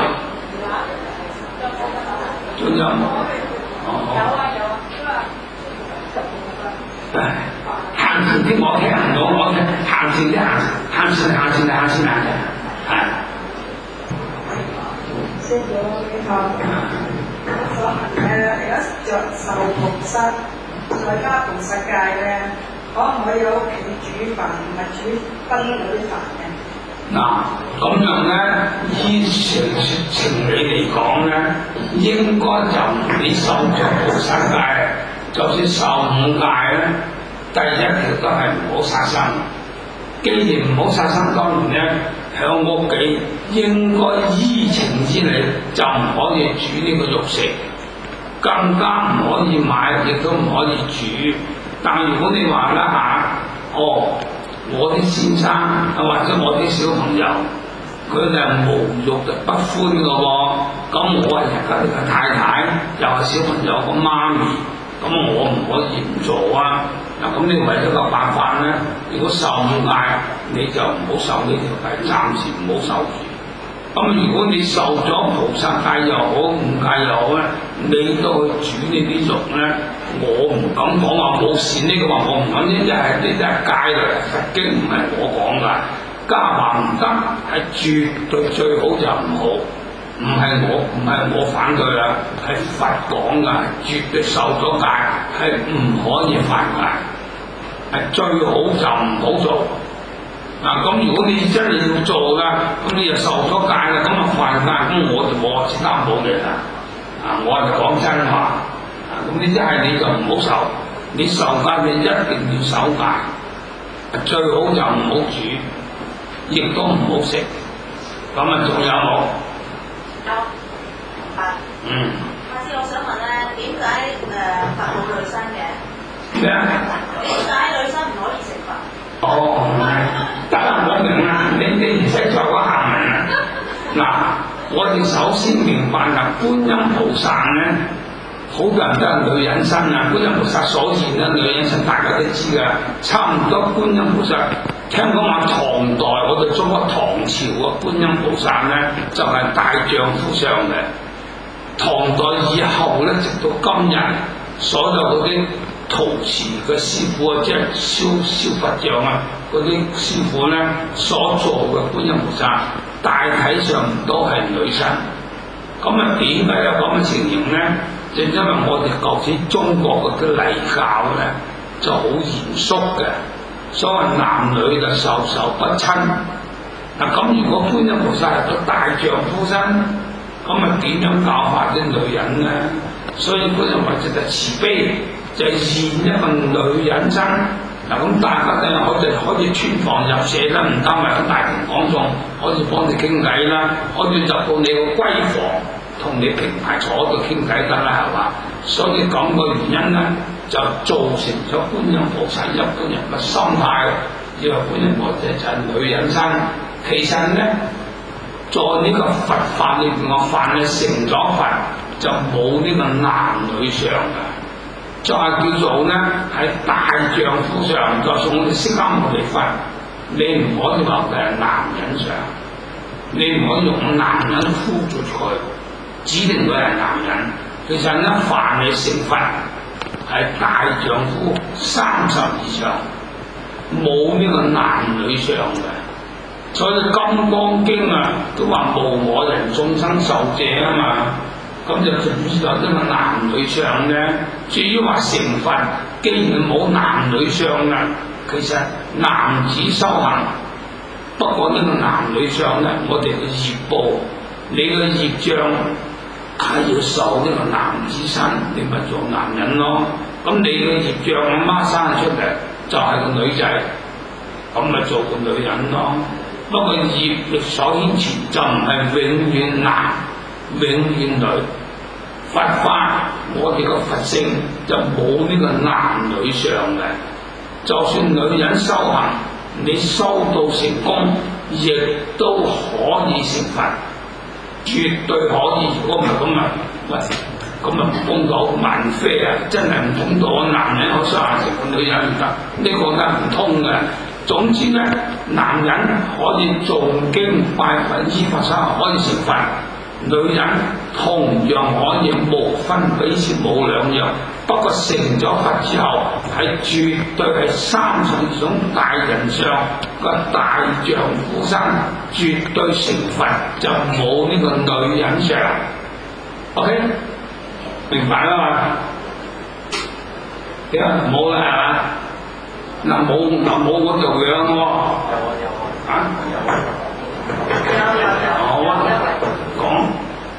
仲有冇？哦，有啊有啊。唉，行前啲我聽唔到，我聽行前啲行行前行前行前行前。係。師傅你好，我誒而家着受菩薩在家菩薩戒咧，可唔可以喺屋企煮飯，唔係煮燈嗰啲飯嘅？嗱，咁樣咧，依常情理嚟講咧，應該就你受着菩薩戒，就算受五戒咧，第一條都係唔好殺生。既然唔好殺生，當然咧，喺屋企應該依情之理，就唔可以煮呢個肉食，更加唔可以買，亦都唔可以煮。但如果你話啦嚇，哦，我啲先生或者我啲小朋友，佢哋無肉就不歡嘅喎，咁我係人家嘅太太，又係小朋友個媽咪，咁我唔可以唔做啊！嗱，咁你為咗個辦法咧，如果受五戒，你就唔好受呢條戒，暫時唔好受住。咁如果你受咗菩薩戒又好，五戒又好咧，你都去煮呢啲肉咧，我唔敢講話冇事呢個話，我唔敢，因為係呢啲係戒嚟，佛經唔係我講噶。 家話唔得，係絕對最好就唔好。唔係我唔係我反對啦，係佛講㗎，絕對受咗戒，係唔可以犯戒，係最好就唔好做。嗱，咁如果你真係要做㗎，咁你又受咗戒啦，咁啊犯戒，咁我就冇話擔保你啦。啊，我係講真話。啊，咁呢啲係你就唔好受，你受戒你一定要守戒，最好就唔好煮，亦都唔好食。咁啊，仲有冇？ 有，啊，嗯。下次我想問咧，點解誒佛冇女生嘅？ 咩啊？ 點解女生唔可以食佛？ 哦，得啦，我明啦，你你唔使再講下文啦。嗱，我哋首先明白啦，觀音菩薩咧，好多人都係女人身啊，觀音菩薩所現嘅女人身，大家都知㗎。差唔多觀音菩薩。聽講話唐代我哋中國唐朝嘅觀音菩薩咧，就係、是、大丈夫相嘅。唐代以後咧，直到今日，所有嗰啲陶瓷嘅師傅啊，即係燒燒佛像啊，嗰啲師傅咧所做嘅觀音菩薩，大體上都係女身。咁啊，點解有咁嘅情形咧？就因為我哋舊時中國嗰啲禮教咧，就好嚴肅嘅。所謂男女就授受不親。嗱，咁如果觀音菩薩係個大丈夫身，咁啊點樣教化啲女人咧？所以觀音菩薩就慈悲，就係、現一個女人身。嗱，咁大家咧可以可以穿房入舍啦，唔單咪喺大庭廣眾，可以幫你傾偈啦，可以入到你個閨房，同你平排坐喺度傾偈得啦，係嘛？所以咁個原因咧，就造成咗觀音菩薩一般人嘅心態，以為觀音菩薩就係女人身。其實咧，在呢個佛法裏邊，我凡係成咗佛，就冇呢個男女相嘅，就係叫做咧係大丈夫相。就算我哋釋迦牟尼佛，你唔可以話佢係男人相，你唔可以用男人呼住佢，指定佢係男人。其實咧，凡係成佛，係大丈夫三十以上，冇呢個男女相嘅。所以《金剛經》啊都話無我人眾生受者啊嘛，咁就總之有呢個男女相嘅。至於話成佛，既然冇男女相啦，其實男子修行，不過呢個男女相咧，我哋嘅業報，你嘅業障係要受呢個男子身，你咪做男人咯。咁你嘅業障阿媽生出嚟就係個女仔，咁咪做個女人咯。不過業力所牽纏就唔係永遠男永遠女。佛法我哋個佛性就冇呢個男女相嘅。就算女人修行，你修到成功，亦都可以成佛，絕對可以。如果唔係咁啊，喂，咁啊唔公道，萬非啊，真係唔通道啊！男人可修行成個女人唔得，呢、這個係唔通嘅。總之咧，男人可以誦經拜佛依法生可以成佛，女人同樣可以無分彼此冇兩樣。不過成咗佛之後，係絕對係三十二種大人相個大丈夫身，絕對成佛就冇呢個女人相。OK， 明白啦嘛？點啊？冇啦係嘛？嗱冇嗱冇嗰條樣喎。有啊有啊。啊？有有有。好啊。講。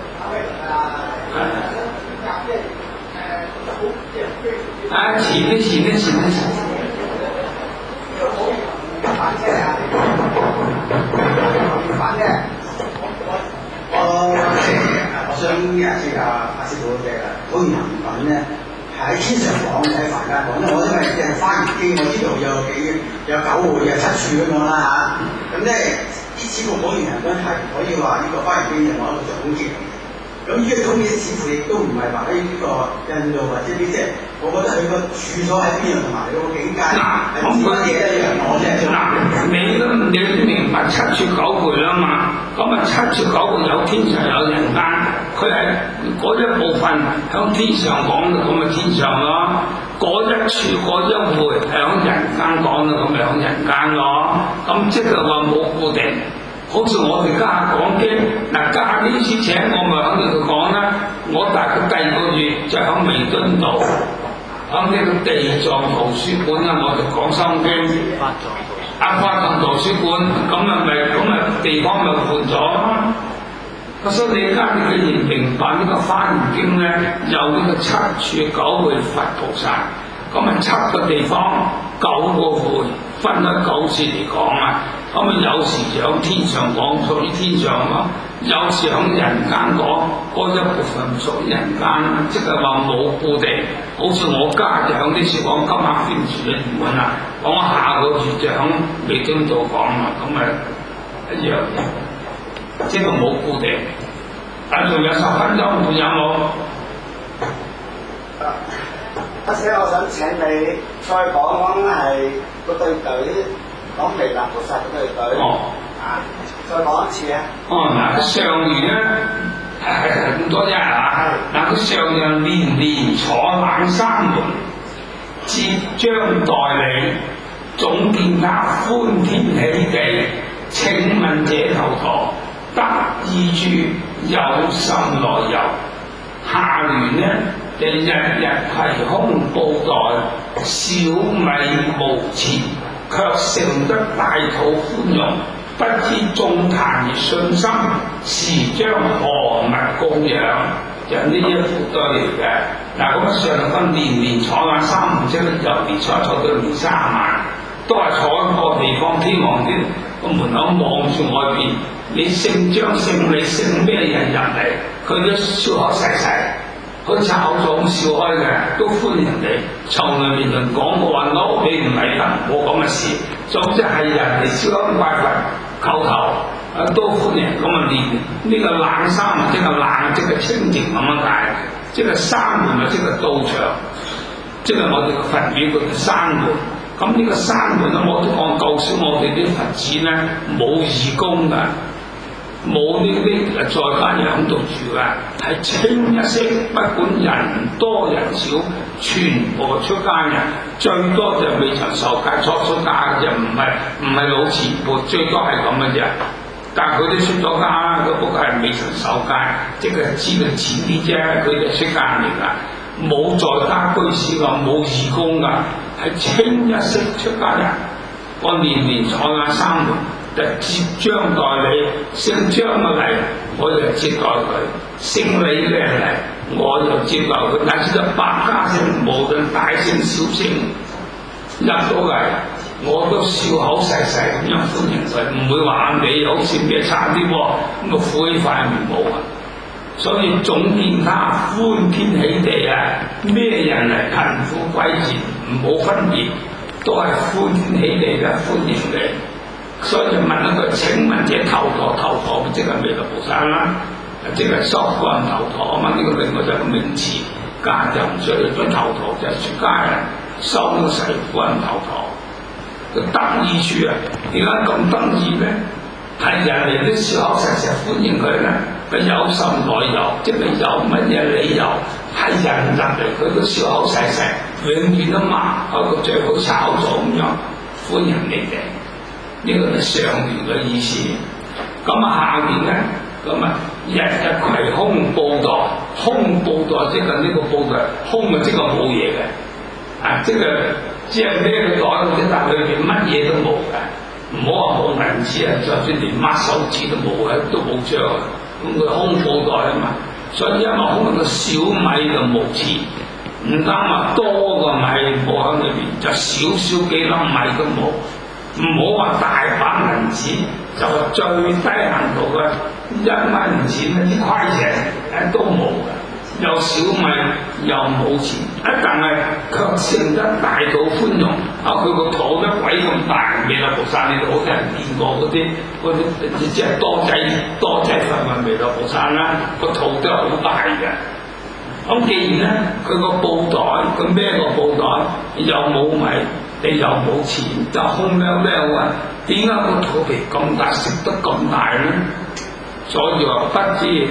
啊，前啲前啲前啲前。反啫啊！反啫。 我即係我想認識下阿師傅嘅普賢行品咧。喺天上講喺凡間講，因為我因為即係花嚴經，我知道有幾有九會有七處咁樣啦嚇。咁咧啲師傅講完人均係可以話呢個花嚴經係我一個總結。咁呢個總結似乎亦都唔係話喺呢個印度或者啲即係，我覺得佢個處所喺邊度同埋佢個境界係乜嘢一樣我啫。 嗱，你都你都明白七處九會啦嘛。咁啊七處九會有天上有人間， 佢係嗰一部分響天上講咁咪天上咯，嗰一處嗰一回響人間講咁咪響人間咯。咁即係話冇固定。好似我哋家下講經，嗱家呢次請我咪肯定佢講啦，我大概第二個月就響彌敦道，響呢個地藏圖書館啦，我就講心經。阿法藏圖書館，咁啊咪咁啊地方咪換咗。所以你而家你既然明白呢個《華嚴經》咧，有呢個七處九會佛菩薩，咁啊七個地方九個會分咗九次嚟講啊。咁啊有時就響天上講，屬於天上咯；有時響人間講，嗰一部分屬於人間，即係話冇固定。好似我家就響呢處講金客宣傳嘅原文啦，講下個月就響彌敦道講啦，咁啊一樣嘅，即係冇固定。但仲有十分鐘，仲有冇？ 阿姐，我想請你再講講係個對隊。講彌勒菩薩嗰隊隊，哦，啊，再講一次啊！ 哦，嗱，上元咧係係咁多啫嚇，嗱，佢上元年年坐冷山門，接將代理，總見他歡天喜地，請問這頭陀得意處有心來遊。下聯呢就日日攜空布袋，小米無錢。卻成得大肚寬容，不知眾壇熱信心，時將何物供養？就呢一副對嚟嘅。嗱，咁啊上分年年坐眼三門，即係由年初坐到年三晚，都係坐喺個地方天王殿個門口望住外邊。你姓張姓李姓咩人入嚟，佢都笑口噬噬。佢炒咗咁笑開嘅，都歡迎你。從來未人講過話我屋企唔嚟得，冇咁嘅事。總之係人哋燒香拜佛叩頭，啊都歡迎。咁啊連呢個冷山即係冷，即係清靜咁樣解，即係山門啊，即係道場，即係我哋個佛廟叫做山門。咁呢個山門咧，我都講夠少，我哋啲佛子咧冇義工㗎。冇呢啲在家人喺度住嘅，係清一色，不管人多人少，全部出家人，最多就未曾受戒，初出家嘅就唔係唔係老前輩，最多係咁嘅啫。但係佢哋出咗家啦，佢不過係未曾受戒，即係知道遲啲啫，佢哋出家嚟㗎，冇在家居士㗎，冇義工㗎，係清一色出家人。我年年坐眼山門。就接將代理，姓張嘅嚟，我就接待佢；姓李嘅嚟，我就接待佢。但係就百家姓，無論大姓小姓，入到嚟我都笑口噬噬咁樣歡迎佢，唔會話你好似咩差啲喎，咁啊苦起塊面冇啊。所以總見他歡天喜地啊，咩人嚟貧富貴賤唔好分別，都係歡天喜地嘅歡迎你。所以就問一句：請問這頭陀頭陀即係彌勒菩薩啦，即係疏干頭陀啊嘛？呢、這個另外就係個名詞，家就唔需要咗頭陀就係出家人收咗誓干頭陀。個得意處啊，點解咁得意咧？係人哋都笑口噬噬歡迎佢咧，佢有心來遊，即係有乜嘢理由係人入嚟佢都笑口噬噬，永遠都罵開個嘴好炒咗咁樣歡迎你哋。呢個係上聯嘅意思，咁啊下聯咧，咁啊日日攜空布袋，空布袋即係呢個布袋，空啊即係冇嘢嘅，啊即係即係孭個袋嗰啲，但裏邊乜嘢都冇嘅，唔好話冇銀紙啊，就算連抹手指都冇嘅，都冇張啊，咁佢空布袋啊嘛，所以因為空個小米就冇錢，唔單話多個米冇喺裏邊，就少少幾粒米都冇。唔好話大把銀紙，就係最低限度嘅一蚊錢咧，啲虧錢誒都冇嘅，又小米又冇錢，一但係卻成得大肚寬容，啊佢個肚一鬼咁大，彌勒菩薩你哋好多人見過嗰啲嗰啲，即係多仔多仔佛嘅彌勒菩薩啦，個肚都係好大嘅。咁既然咧，佢個布袋，佢孭個布袋又冇米。你又冇錢，就空喵喵啊！點解個肚皮咁大，食得咁大咧？所以話不知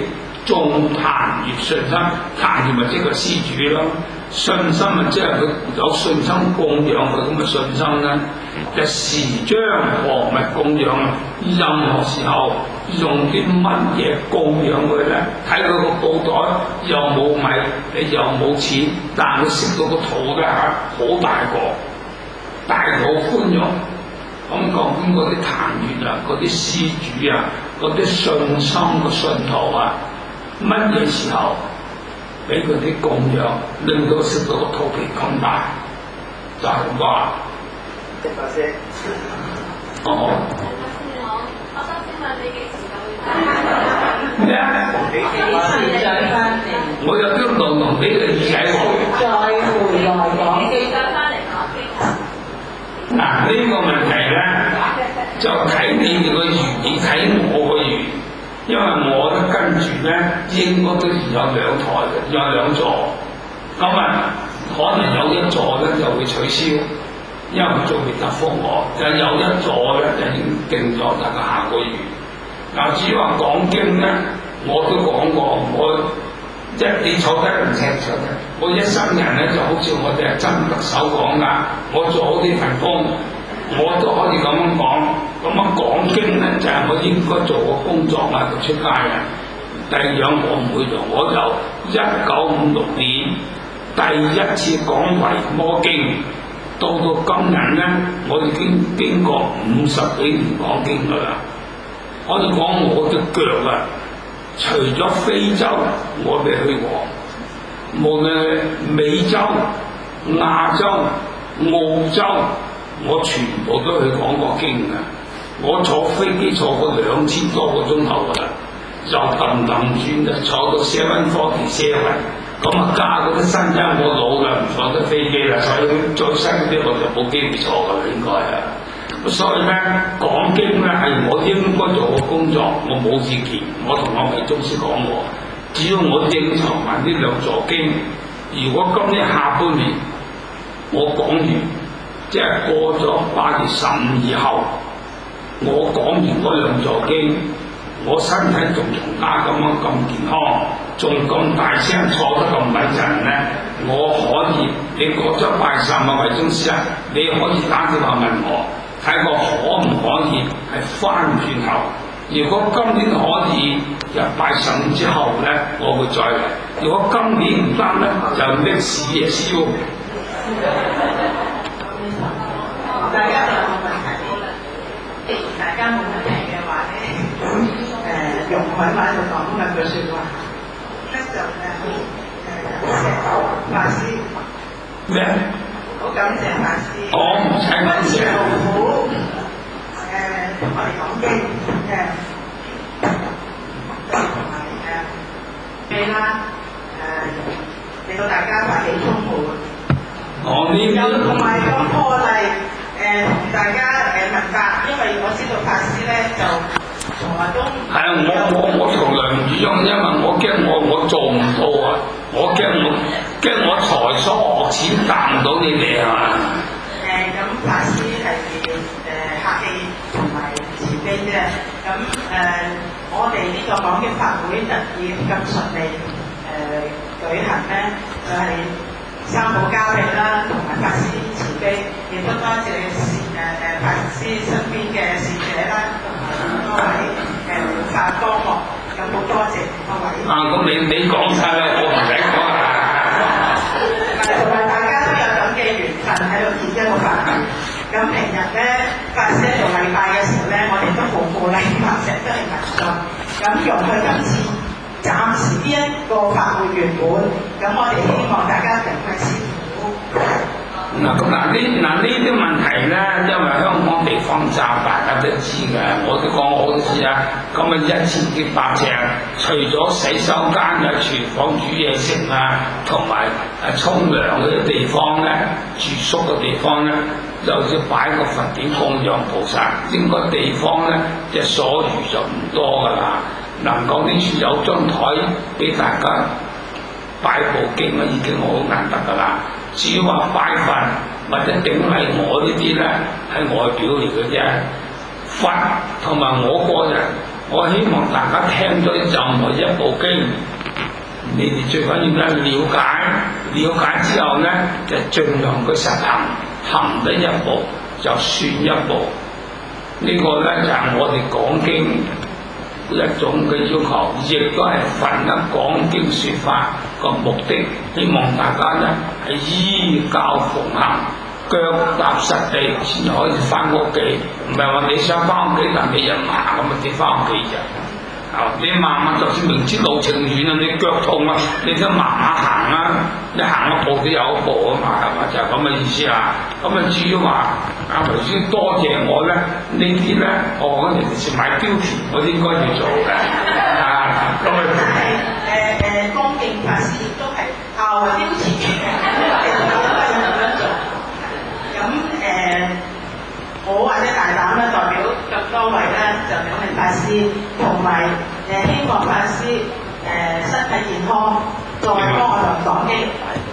眾壇悅信心，壇咪即係個施主咯，信心咪即係佢有信心供養佢咁嘅信心咧。就時將何物供養啊？任何時候用啲乜嘢供養佢咧？睇佢個布袋又冇米，你又冇錢，但係佢食到個肚咧嚇，好大個，大肚歡咗。咁講緊嗰啲壇悅啊，嗰啲施主啊，嗰啲信心嘅信徒啊，乜嘢時候俾佢啲供養，令到食到個肚皮咁大，就係咁話。 即係先。 哦。 我想請問你幾時就會咩啊？ 幾時再翻嚟？ 我有啲濃濃俾你耳仔喎。 再回來講幾時再翻嚟講經？ 嗱，呢個問題咧就睇你哋個緣，你睇我個緣，因為我咧跟住咧應該都有兩台嘅，有兩座，咁啊可能有一座咧就會取消，因為佢仲未答覆我，就有一座咧就已經定咗，大概下個月。嗱，至於話講經咧，我都講過，我即係你坐低唔請坐低，我一生人咧就好似我哋曾特首講噶，我做好呢份工，我都可以咁樣講。咁樣講經咧就係、是、我應該做嘅工作啊，佢出街啊。第二樣我唔會做，我就一九五六年第一次講維摩經，到到今日咧，我已經經過五十幾年講經噶啦。可以講我隻腳啊，除咗非洲我未去過，無論美洲、亞洲、澳洲，我全部都去講過經噶。我坐飛機坐過兩千多個鐘頭噶啦，就氹氹轉就坐到 seven forty seven，咁啊加嗰啲新因我老啦，唔坐得飛機啦，所以最新嗰啲我就冇機會坐噶啦，應該係。所以咧講經咧係我應該做嘅工作，我冇意見。我同我位宗師講過，只要我應酬埋呢兩座經，如果今年下半年我講完，即係過咗八月十五以後，我講完嗰兩座經，我身體仲同家咁樣咁健康，仲咁大聲坐得咁穩陣咧，我可以你過咗拜十啊位宗師啊，你可以打電話問我。睇我可唔可以係翻轉頭？如果今年可以，就拜十五之後咧，我會再嚟；如果今年唔得咧，就歷史夜宵。 大家有冇問題？大家冇問題嘅話咧，咁誒容許喺度講兩句説話。咧就誒誒謝法師。 咩？ 好感謝法師。 我唔請感謝。 好誒，我哋講經誒，同埋誒記啦誒，令到大家發起充滿。 我呢有同埋講破例誒，同大家誒問法，因為我知道法師咧就從來都係啊！我我我從來唔主張，因為我驚我我做唔到啊！我驚我驚我才疏學淺答唔到你哋係嘛？ 誒咁法師係誒客氣同埋慈悲啫。咁誒我哋呢個講經法會得以咁順利誒舉行咧，就係三寶加被啦，同埋法師慈悲，亦都多謝誒誒法師身邊嘅侍者啦，同埋多位誒法幫忙，咁好多謝各位。 啊，咁你你講晒啦，我唔使講啦。 同埋大家都有咁嘅緣分喺度結一個法緣。咁平日咧，法師做禮拜嘅時候咧，我哋都好鼓勵法師都係民眾。咁容許今次暫時呢一個法會圓滿，咁我哋希望大家盡快師傅。 嗱咁嗱呢嗱呢啲問題咧，因為香港地方窄，大家都知嘅，我都講我都知啊。咁啊一千幾百尺，除咗洗手間啊、廚房煮嘢食啊，同埋誒沖涼嗰啲地方咧，住宿嘅地方咧，就要擺個佛典供養菩薩。應該地方咧，即係所餘就唔多噶啦。能夠呢處有張台俾大家擺部經啊，已經好難得噶啦。至於話拜佛或者頂禮我呢啲咧，係外表嚟嘅啫。佛同埋我個人我希望大家聽到任何一部經，你哋最緊要咧了解，了解之後咧就盡量去實行，行得一步就算一步。呢、這個咧就係、是、我哋講經一種嘅要求，亦都係佛一講經說法個目的，希望大家咧係依教奉行，腳踏實地先可以翻屋企，唔係話你想翻屋企，但你一麻咁啊跌翻屋企啫。啊，你慢慢就算明知路程遠啊，你腳痛啊，你都慢慢行啊，你行一步都有一步啊嘛，係嘛？就係咁嘅意思啦。咁啊至於話啊頭先多謝我咧，呢啲咧我嗰陣時買貂田，我應該要做嘅。啊，咁啊。 係誒誒，恭敬法師亦都係效貂田嘅。咁誒，我或者大膽咧，代表咁多位咧，就感謝法師，同埋誒希望法師誒身體健康，再幫我哋講經。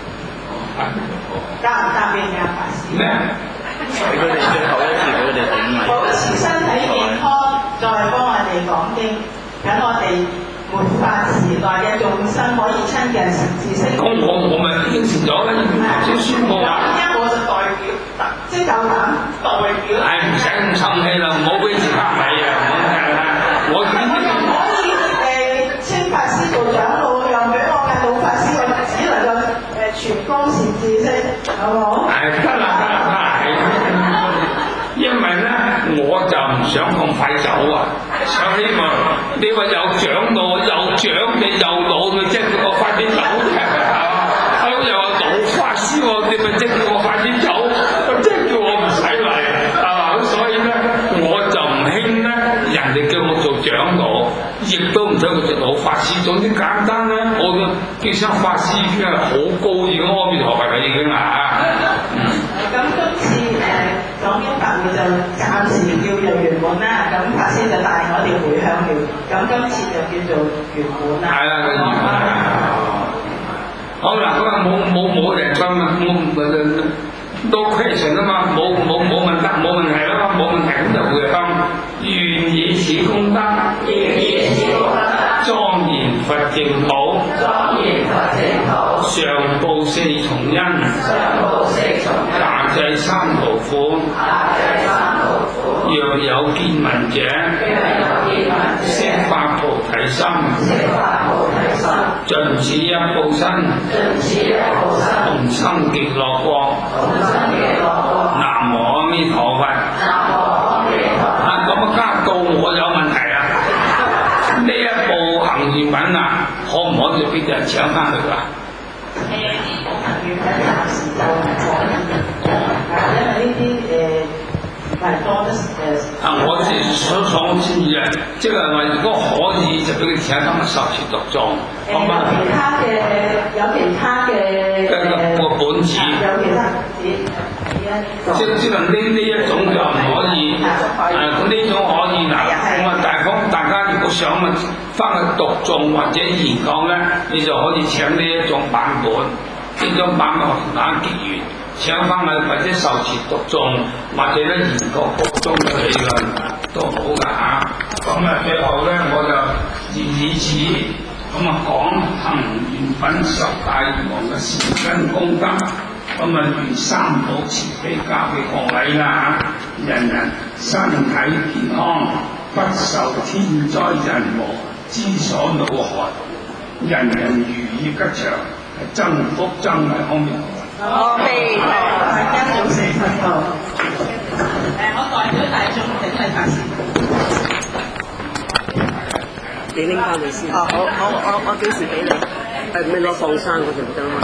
答唔答應㗎，法師？ 咩？ 俾佢哋最後一次俾佢哋頂咪。 保持身體健康，再幫我哋講經，等我哋末法時代嘅眾生可以親近神知識。 咁我我咪應承咗啦，頭先宣佈話。 而家我就代表，即係夠膽代表。 係唔使咁沉氣啦，唔好俾自己米啊！我我點可以誒稱法師做長老，又俾我嘅老法師，我只能夠誒傳光善知識，好唔好？ 係得啦得啦得啦，因為咧我就唔想咁快走啊，想希望你話有長老有長你有老，咪即係叫我快啲走嘅，係嘛？係又有老法師喎，你咪即係叫我快啲走，即係叫我唔使嚟，係嘛？咁所以咧我就唔興咧，人哋叫我做長老，亦都唔想佢做老法師。總之簡單咧，我嘅叫聲法師已經係好高，已經阿彌陀佛嘅已經啦。 咁今次誒講經法會就暫時叫做圓滿啦，咁法師就帶我哋回向了，咁今次就叫做圓滿啦。 係啦，個圓滿啦。好啦，咁啊冇冇冇人問啊，冇都 question 啊嘛，冇冇冇問得冇問題啦嘛，冇問題咁就回向，願以此功德，願以此功德，莊嚴佛淨土，莊嚴佛淨土，上報四重恩，上報四重恩，下濟三途苦，下濟三途苦，若有見聞者，若有見聞者，悉發菩提心，悉發菩提心，盡此一報身，盡此一報身，同生極樂國，同生極樂國，南無阿彌陀佛，南無阿彌陀佛。啊，咁啊加到我有問題啦，呢一部行願品啊，可唔可以俾人請翻去㗎？ 誒呢部行願品暫時就唔可以嘅，因為呢啲誒。係多得誒。 啊！我是所講之意啊，即係話如果可以就俾佢請今日受持讀誦， 誒有其他嘅有其他嘅嘅個本子， 有其他本子， 即係即係呢呢一種就唔可以，誒咁呢種可以嗱，咁啊大方大家如果想問翻去讀誦或者研究咧，你就可以請呢一種版本，呢種版本同大家結緣。請翻去或者受持讀誦，或者咧研究各種嘅理論都好噶嚇。咁啊，最後咧我就以此咁啊講行願品十大願望嘅善根功德，咁啊願三寶慈悲加俾各位啦嚇，人人身體健康，不受天災人禍之所惱害，人人如意吉祥，增福增慧安樂。 阿彌陀佛，大家早成佛道。誒，我代表大眾請嚟法師。 你拎翻嚟先。哦，好，我我我幾時俾你？誒，咪攞放生嗰陣得啦嘛。